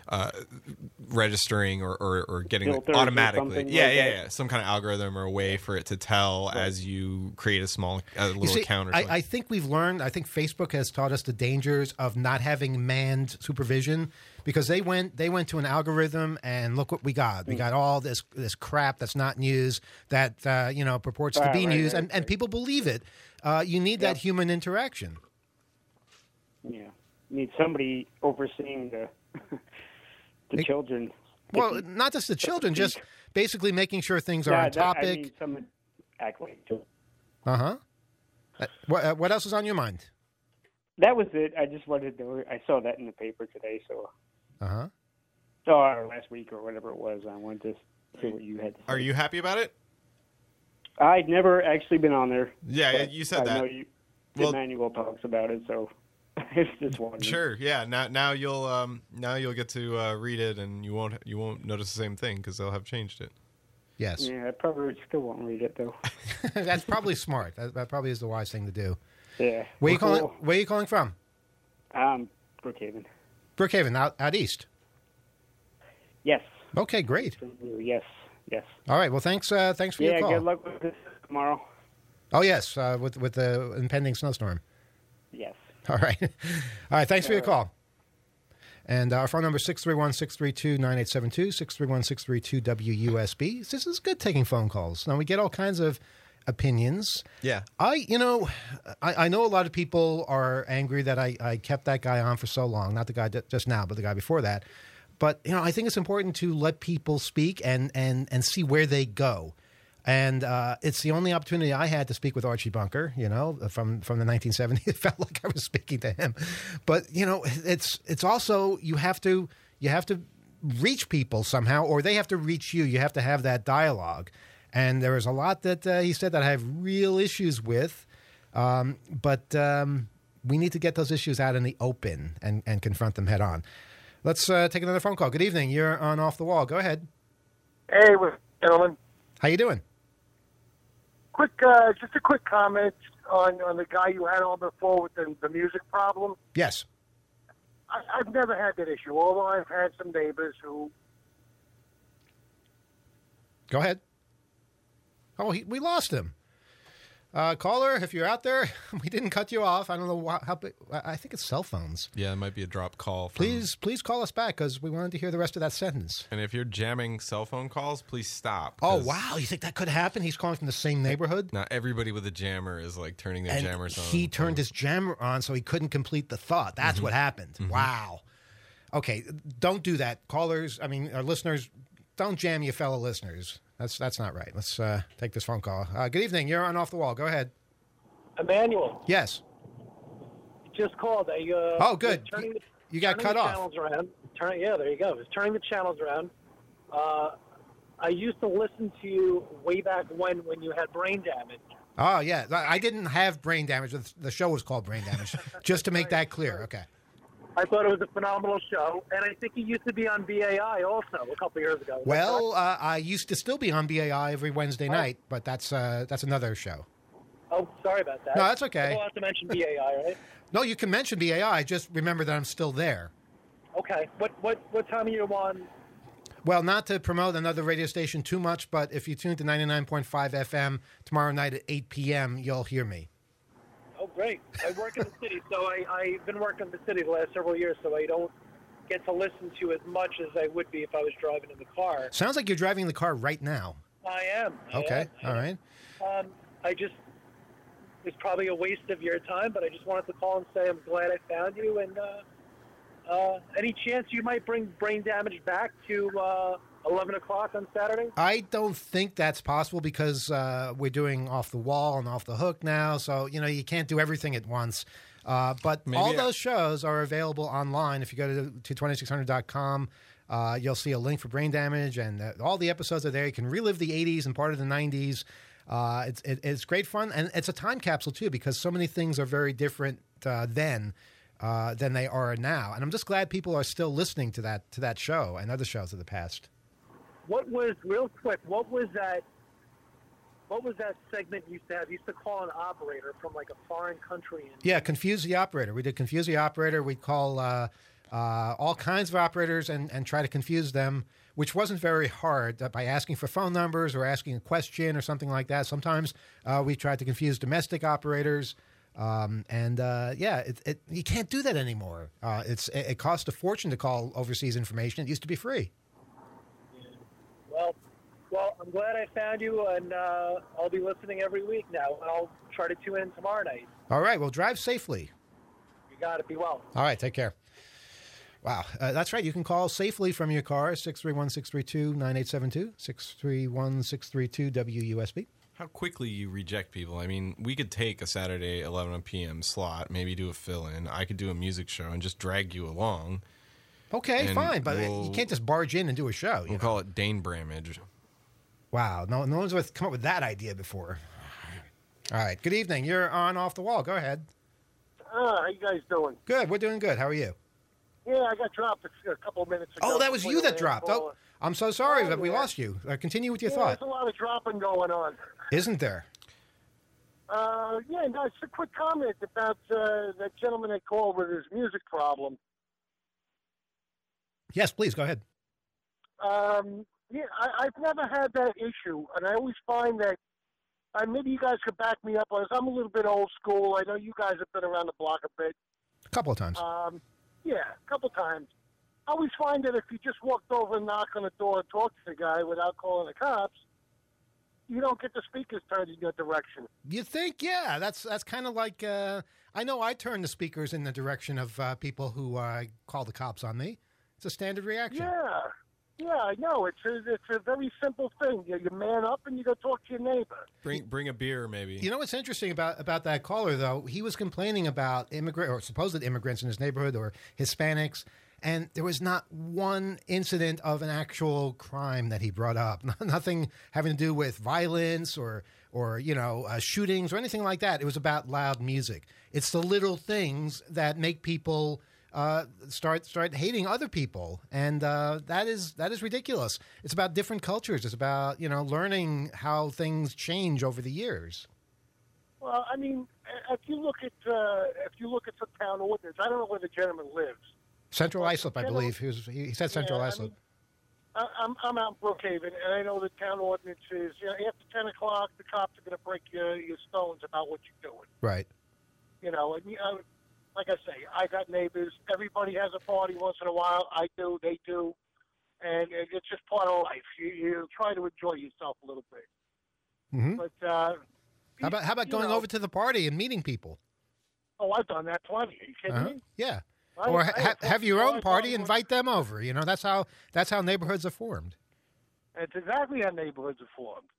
uh, registering or, or, or getting Filters like, or automatically. something Yeah, like yeah, that. yeah. Some kind of algorithm or a way for it to tell Right. as you create a small a little You see, account or I, something. I think we've learned. I think Facebook has taught us the dangers of not having manned supervision because they went they went to an algorithm and look what we got. Mm. We got all this this crap that's not news that uh, you know purports to Right, be right, news, right, and, and right. people believe it. Uh, you need that Yeah. human interaction. Yeah, need somebody overseeing the the It- children. Well, not just the children, just basically making sure things are Yeah, on that- I topic. mean, someone act like children. Uh huh. What uh, what else is on your mind? That was it. I just wanted to. I saw that in the paper today, so Uh huh. so or last week or whatever it was. I wanted to see what you had to say. Are you happy about it? I'd never actually been on there. Yeah, but you said I know that. you, Well- Emmanuel talks about it, so it's just wondering. Sure. Yeah. Now, now you'll um, now you'll get to uh, read it, and you won't you won't notice the same thing because they'll have changed it. Yes. Yeah, I probably still won't read it though. That's probably smart. That, that probably is the wise thing to do. Yeah. Where you Well, calling? cool. Where you calling from? Um, Brookhaven. Brookhaven, out out east. Yes. Okay, great. Yes. Yes. All right. Well, thanks. Uh, thanks for Yeah. your call. Good luck with this tomorrow. Oh yes, uh, with with the impending snowstorm. Yes. All right. All right. Thanks for your call. And our phone number is six three one, six three two, nine eight seven two, six three one, six three two, W U S B. This is good taking phone calls. Now, we get all kinds of opinions. Yeah. I, you know, I, I know a lot of people are angry that I, I kept that guy on for so long. Not the guy ju- just now, but the guy before that. But, you know, I think it's important to let people speak and, and, and see where they go. And uh, it's the only opportunity I had to speak with Archie Bunker, you know, from, from the nineteen seventies. It felt like I was speaking to him. But, you know, it's it's also you have to you have to reach people somehow, or they have to reach you. You have to have that dialogue. And there was a lot that uh, he said that I have real issues with. Um, but um, we need to get those issues out in the open and, and confront them head on. Let's uh, take another phone call. Good evening. You're on Off the Wall. Go ahead. Hey, gentlemen. How you doing? Quick, uh, just a quick comment on, on the guy you had on before with the, the music problem. Yes. I, I've never had that issue, although I've had some neighbors who. Go ahead. Oh, he, we lost him. Uh, caller, if you're out there, we didn't cut you off. I don't know how, how big. I think it's cell phones. Yeah, it might be a drop call. From, Please, please call us back because we wanted to hear the rest of that sentence. And if you're jamming cell phone calls, please stop. Oh, 'cause wow. You think that could happen? He's calling from the same neighborhood? Not everybody with a jammer is like turning their And jammers on. he turned his jammer on so he couldn't complete the thought. That's Mm-hmm. what happened. Wow. Okay, don't do that. Callers, I mean, our listeners, don't jam your fellow listeners. That's that's not right. Let's uh, take this phone call. Uh, good evening. You're on Off the Wall. Go ahead. Emmanuel, Yes. just called. I, uh, Oh, good. was turning the, You got turning cut the off. Channels around. Turn, yeah, there you go. I was turning the channels around. Uh, I used to listen to you way back when, when you had brain damage. Oh, yeah. I I didn't have brain damage. The show was called Brain Damage, just to make that clear. Okay. I thought it was a phenomenal show, and I think you used to be on B A I also a couple years ago. Is that Well, uh, I used to still be on B A I every Wednesday Oh. night, but that's uh, that's another show. correct? Oh, sorry about that. No, that's okay. We'll have to mention B A I, right? No, you can mention B A I. Just remember that I'm still there. Okay. What what what time are you on? Well, not to promote another radio station too much, but if you tune to ninety-nine point five F M tomorrow night at eight p.m., you'll hear me. Oh, great. I work in the city, so I, I've been working in the city the last several years, so I don't get to listen to as much as I would be if I was driving in the car. Sounds like you're driving the car right now. I am. I Okay, am. all right. Um, I just, it's probably a waste of your time, but I just wanted to call and say I'm glad I found you, and uh, uh, any chance you might bring brain damage back to uh, eleven o'clock on Saturday? I don't think that's possible because uh, we're doing Off the Wall and Off the Hook now, so you know you can't do everything at once. Uh, but Maybe all I- those shows are available online. If you go to, to twenty-six hundred dot com, uh, you'll see a link for Brain Damage, and uh, all the episodes are there. You can relive the eighties and part of the nineties. Uh, it's it, it's great fun, and it's a time capsule too because so many things are very different uh, then uh, than they are now. And I'm just glad people are still listening to that to that show and other shows of the past. What was, real quick, what was that, what was that segment you used to have? You used to call an operator from like a foreign country. And Yeah, Confuse the Operator. We did Confuse the Operator. We'd call uh, uh, all kinds of operators and, and try to confuse them, which wasn't very hard uh, by asking for phone numbers or asking a question or something like that. Sometimes uh, we tried to confuse domestic operators. Um, and uh, yeah, it, it, you can't do that anymore. Uh, it's it, it costs a fortune to call overseas information. It used to be free. Well, well, I'm glad I found you, and uh, I'll be listening every week now. And I'll try to tune in tomorrow night. All right. Well, drive safely. You got to be well. All right. Take care. Wow. Uh, that's right. You can call safely from your car, six three one, six three two, nine eight seven two, six three one, six three two, W U S B. How quickly you reject people. I mean, we could take a Saturday eleven p.m. slot, maybe do a fill-in. I could do a music show and just drag you along. Okay, And fine. But we'll- you can't just barge in and do a show. You We'll know? call it Dane Bramage. Wow. No, no one's come up with that idea before. All right. Good evening. You're on Off the Wall. Go ahead. Ah, how you guys doing? Good. We're doing good. How are you? Yeah, I got dropped a, a couple of minutes ago. Oh, that was you that dropped. Oh, I'm so sorry Oh, that we yeah. lost you. Uh, continue with your yeah, thought. there's a lot of dropping going on. Isn't there? Uh, yeah, no, it's a quick comment about uh, that gentleman that called with his music problem. Yes, please. Go ahead. Um, yeah, I, I've never had that issue, and I always find that, uh, maybe you guys could back me up on this. I'm a little bit old school. I know you guys have been around the block a bit. A couple of times. Um, yeah, a couple times. I always find that if you just walked over and knocked on the door and talked to the guy without calling the cops, you don't get the speakers turned in your direction. You think? Yeah, that's that's kind of like uh, I know I turn the speakers in the direction of uh, people who uh, call the cops on me. It's a standard reaction. Yeah, yeah, I know. It's a, it's a very simple thing. You, you man up and you go talk to your neighbor. Bring bring a beer, maybe. You know what's interesting about, about that caller, though? He was complaining about immigrant or supposed immigrants in his neighborhood or Hispanics, and there was not one incident of an actual crime that he brought up. Nothing having to do with violence or, or you know, uh, shootings or anything like that. It was about loud music. It's the little things that make people uh, start start hating other people, and uh, that is that is ridiculous. It's about different cultures. It's about, you know, learning how things change over the years. Well, I mean, if you look at uh, if you look at the town ordinance, I don't know where the gentleman lives. Central Well, Islip, I General- believe. He, was, he, he said Central Yeah, I Islip. mean, I, I'm I'm out in Brookhaven, and I know the town ordinance is, you know, after ten o'clock, the cops are going to break your your stones about what you're doing. Right. You know, and you know, like I say, I got neighbors. Everybody has a party once in a while. I do, they do, and it- it's just part of life. You, you try to enjoy yourself a little bit. hmm But uh, How about how about you going know- over to the party and meeting people? Oh, I've done that plenty. Are you kidding Uh-huh. me? Yeah. I- Or I ha- have have your folks- own I party, follow- invite them over. You know, that's how that's how neighborhoods are formed. It's exactly how neighborhoods are formed.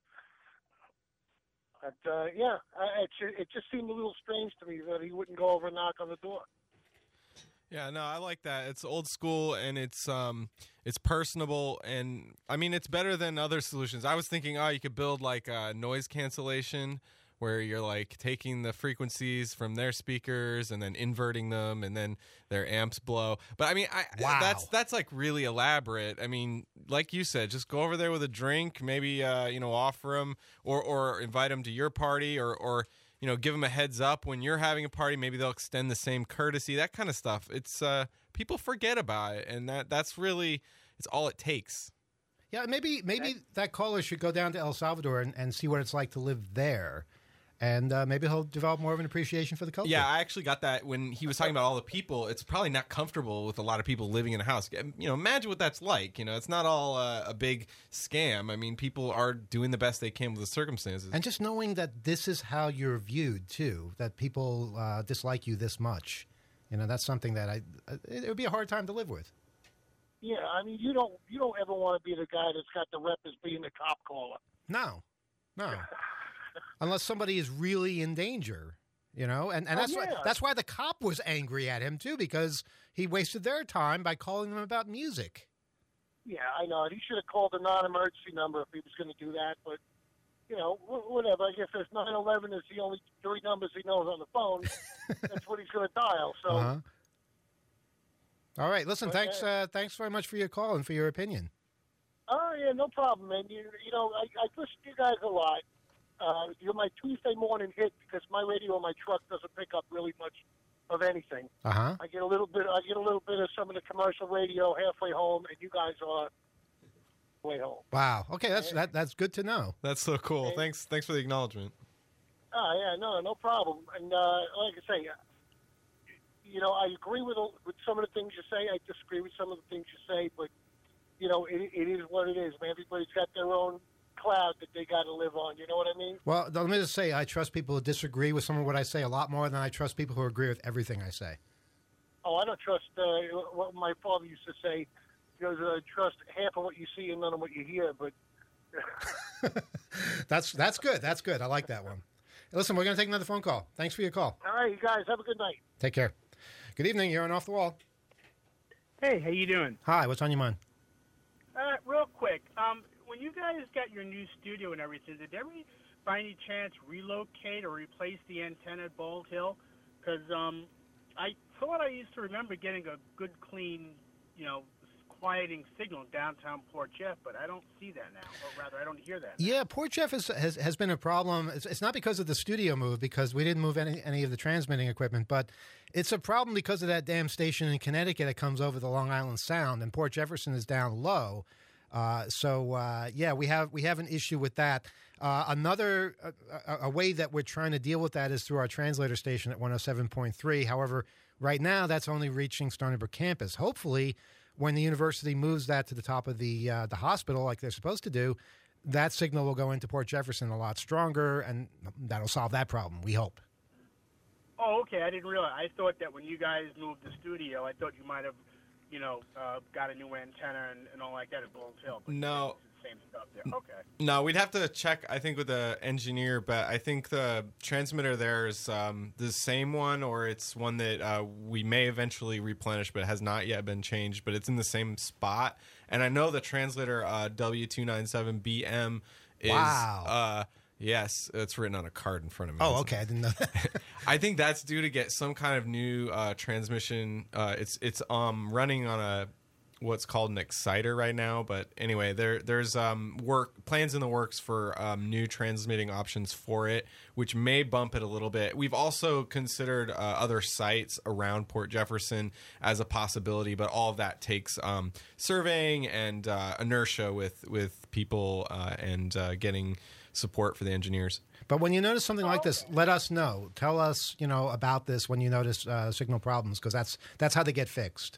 But uh, yeah, I, it, ju- it just seemed a little strange to me that he wouldn't go over and knock on the door. Yeah, no, I like that. It's old school and it's um it's personable, and I mean it's better than other solutions. I was thinking, oh, you could build like a noise cancellation where you're like taking the frequencies from their speakers and then inverting them, and then their amps blow. But I mean, I, Wow. that's that's like really elaborate. I mean, like you said, just go over there with a drink, maybe uh, you know, offer them or or invite them to your party, or or you know, give them a heads up when you're having a party. Maybe they'll extend the same courtesy, that kind of stuff. It's uh, people forget about it, and that that's really it's all it takes. Yeah, maybe maybe that caller should go down to El Salvador and, and see what it's like to live there, and uh, maybe he'll develop more of an appreciation for the culture. Yeah, I actually got that when he was talking about all the people. It's probably not comfortable with a lot of people living in a house. You know, imagine what that's like. You know, it's not all uh, a big scam. I mean, people are doing the best they can with the circumstances. And just knowing that this is how you're viewed too, that people uh, dislike you this much, you know, that's something that I it would be a hard time to live with. Yeah, I mean, you don't you don't ever want to be the guy that's got the rep as being the cop caller. No, no. Unless somebody is really in danger, you know, and, and Oh, that's why yeah. that's why the cop was angry at him too, because he wasted their time by calling them about music. Yeah, I know. He should have called the non-emergency number if he was going to do that. But you know, wh- whatever. I guess if nine eleven is the only three numbers he knows on the phone, that's what he's going to dial. So. Uh-huh. All right, listen, Okay. thanks, uh, thanks very much for your call and for your opinion. Oh yeah, no problem, man. You you know, I, I listen to you guys a lot. Uh, you're my Tuesday morning hit because my radio in my truck doesn't pick up really much of anything. Uh huh. I get a little bit. I get a little bit of some of the commercial radio halfway home, and you guys are way home. Wow. Okay, that's that, that's good to know. That's so cool. Thanks, thanks for the acknowledgement. Oh yeah, no, no problem. And uh, like I say, you know, I agree with with some of the things you say. I disagree with some of the things you say, but you know, it, it is what it is, man. Everybody's got their own cloud that they got to live on. You know what I mean? Well, let me just say, I trust people who disagree with some of what I say a lot more than I trust people who agree with everything I say. Oh, I don't trust uh, what my father used to say. He goes, uh, trust half of what you see and none of what you hear. But that's that's good. That's good. I like that one. Listen, we're going to take another phone call. Thanks for your call. All right, you guys, have a good night. Take care. Good evening. You're on Off the Wall. Hey, how you doing? Hi. What's on your mind? Uh, real quick, um, when you guys got your new studio and everything, did ever, by any chance, relocate or replace the antenna at Bald Hill? Because um, I thought I used to remember getting a good, clean, you know, quieting signal downtown Port Jeff, but I don't see that now, or rather, I don't hear that now. Yeah, Port Jeff is, has has been a problem. It's, it's not because of the studio move, because we didn't move any any of the transmitting equipment, but it's a problem because of that damn station in Connecticut that comes over the Long Island Sound, and Port Jefferson is down low. Uh, so uh, yeah, we have we have an issue with that. Uh, another a, a way that we're trying to deal with that is through our translator station at one oh seven point three. However, right now that's only reaching Stony Brook campus. Hopefully, when the university moves that to the top of the uh, the hospital, like they're supposed to do, that signal will go into Port Jefferson a lot stronger, and that'll solve that problem. We hope. Oh, okay. I didn't realize. I thought that when you guys moved the studio, I thought you might have, you know, uh, got a new antenna and, and all like that at Bald Hill. But No. it's the same stuff there. Okay. No, we'd have to check, I think, with the engineer, but I think the transmitter there is um, the same one, or it's one that uh, we may eventually replenish, but has not yet been changed, but it's in the same spot. And I know the translator uh, W two ninety-seven B M is... Wow. Uh, yes, it's written on a card in front of me. Oh, okay. I didn't know that. I think that's due to get some kind of new uh, transmission. Uh, it's it's um running on a what's called an exciter right now. But anyway, there there's um work plans in the works for um, new transmitting options for it, which may bump it a little bit. We've also considered uh, other sites around Port Jefferson as a possibility, but all of that takes um, surveying and uh, inertia with with people uh, and uh, getting support for the engineers. But when you notice something like this, let us know. Tell us, you know, about this when you notice uh, signal problems, because that's that's how they get fixed.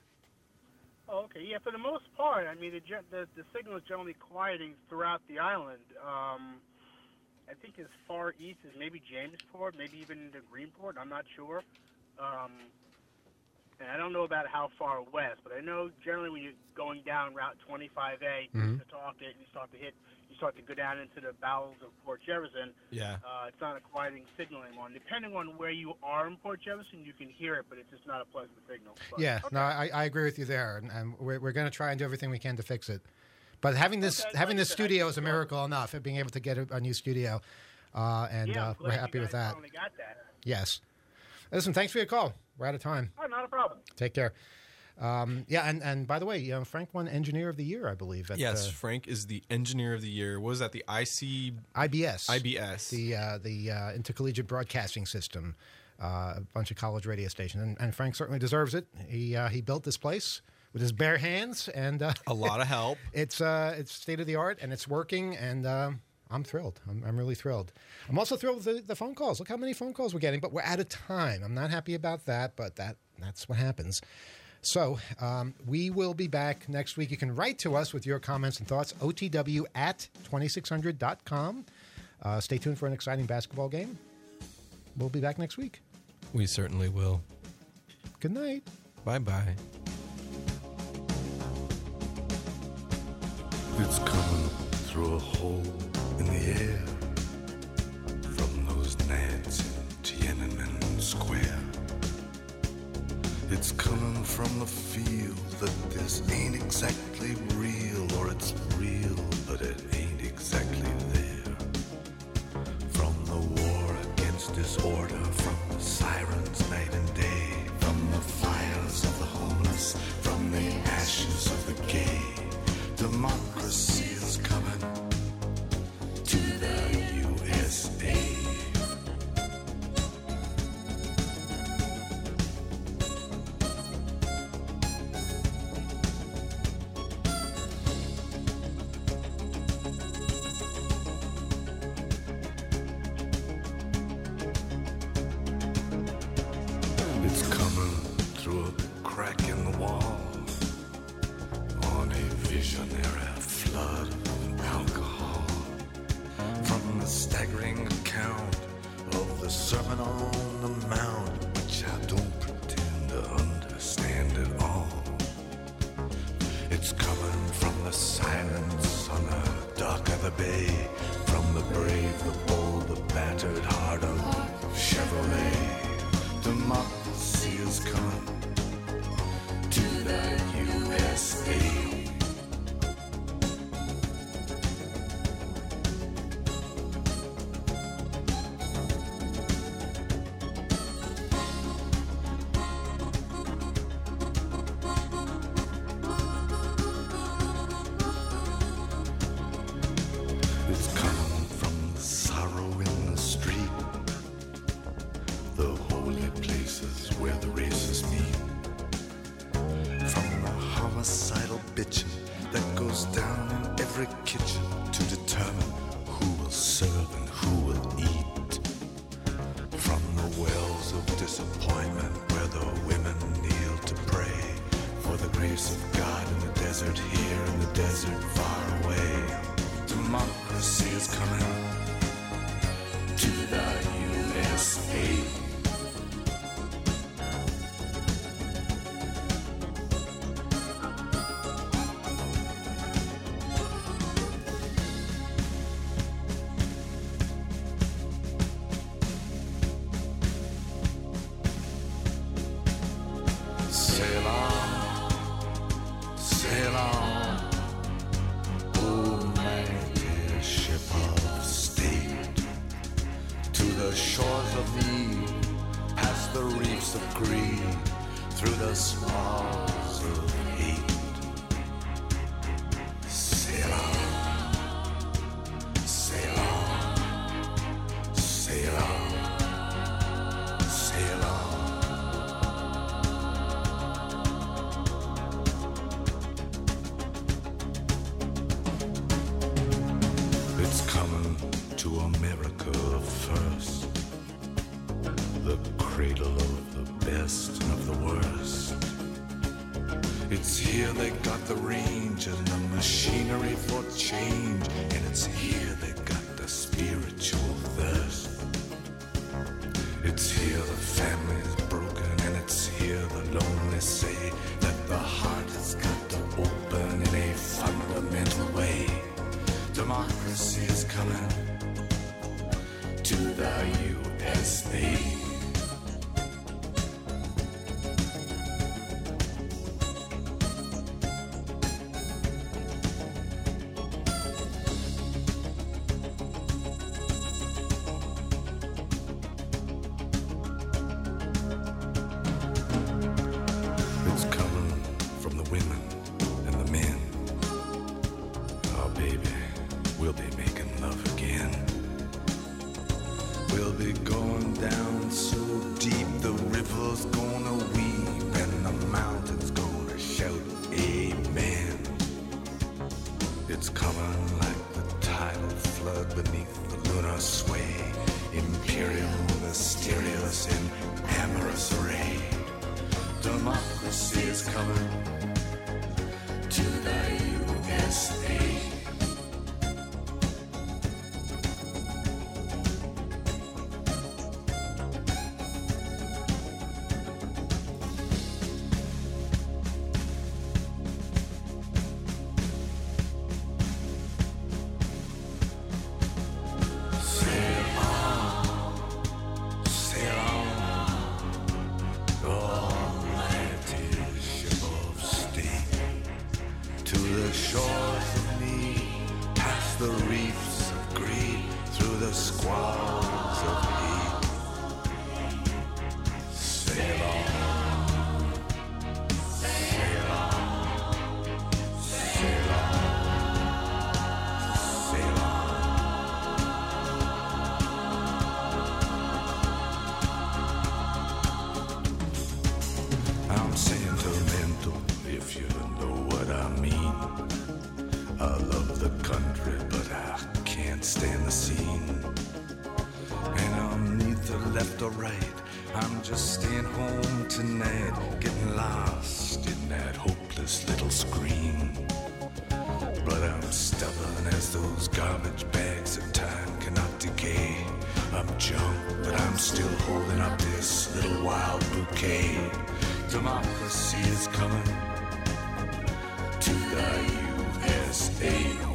Oh, okay. Yeah, for the most part, I mean, the gen- the, the signal is generally quieting throughout the island. Um, I think as far east as maybe Jamesport, maybe even into Greenport. I'm not sure. Um, and I don't know about how far west, but I know generally when you're going down Route twenty-five A, Mhm. you start to you start to hit, you start to go down into the bowels of Port Jefferson. Yeah. Uh, it's not a quieting signal anymore. And depending on where you are in Port Jefferson, you can hear it, but it's just not a pleasant signal. But, Yeah, okay. no, I, I agree with you there, and, and we're, we're going to try and do everything we can to fix it. But having this Okay, having like I this said, studio I is a just- miracle enough. Being able to get a, a new studio, uh, and yeah, I'm uh, glad we're you happy with guys that. finally got that. Yes. Listen, thanks for your call. We're out of time. Oh, not a problem. Take care. Um, yeah, and, and by the way, you know, Frank won Engineer of the Year, I believe. At, Yes, uh, Frank is the engineer of the year. What was that? The I C I B S. I B S. The uh, the uh, Intercollegiate Broadcasting System, uh, a bunch of college radio stations, and, and Frank certainly deserves it. He uh, he built this place with his bare hands, and uh, A lot of help. it's uh, it's state of the art, and it's working, and uh, I'm thrilled. I'm, I'm really thrilled. I'm also thrilled with the, the phone calls. Look how many phone calls we're getting, but we're out of time. I'm not happy about that, but that that's what happens. So um, we will be back next week. You can write to us with your comments and thoughts, O T W at twenty-six hundred dot com. Uh, stay tuned for an exciting basketball game. We'll be back next week. We certainly will. Good night. Bye-bye. It's coming through a hole in the air from those gnats in Tiananmen Square. It's coming from the feel that this ain't exactly real, or it's real, but it ain't exactly there. From the war against disorder, from the sirens night and day, from the fires of the homeless, from the ashes of the gay, democracy is coming to the U S A. account of the Sermon on the Mount, which I don't pretend to understand at all. It's coming from the silence on the dock of the bay, from the brave, the bold, the battered heart of Chevrolet. Democracy is coming to the U S A. Stubborn as those garbage bags of time cannot decay. I'm junk, but I'm still holding up this little wild bouquet. Democracy is coming to the U S A.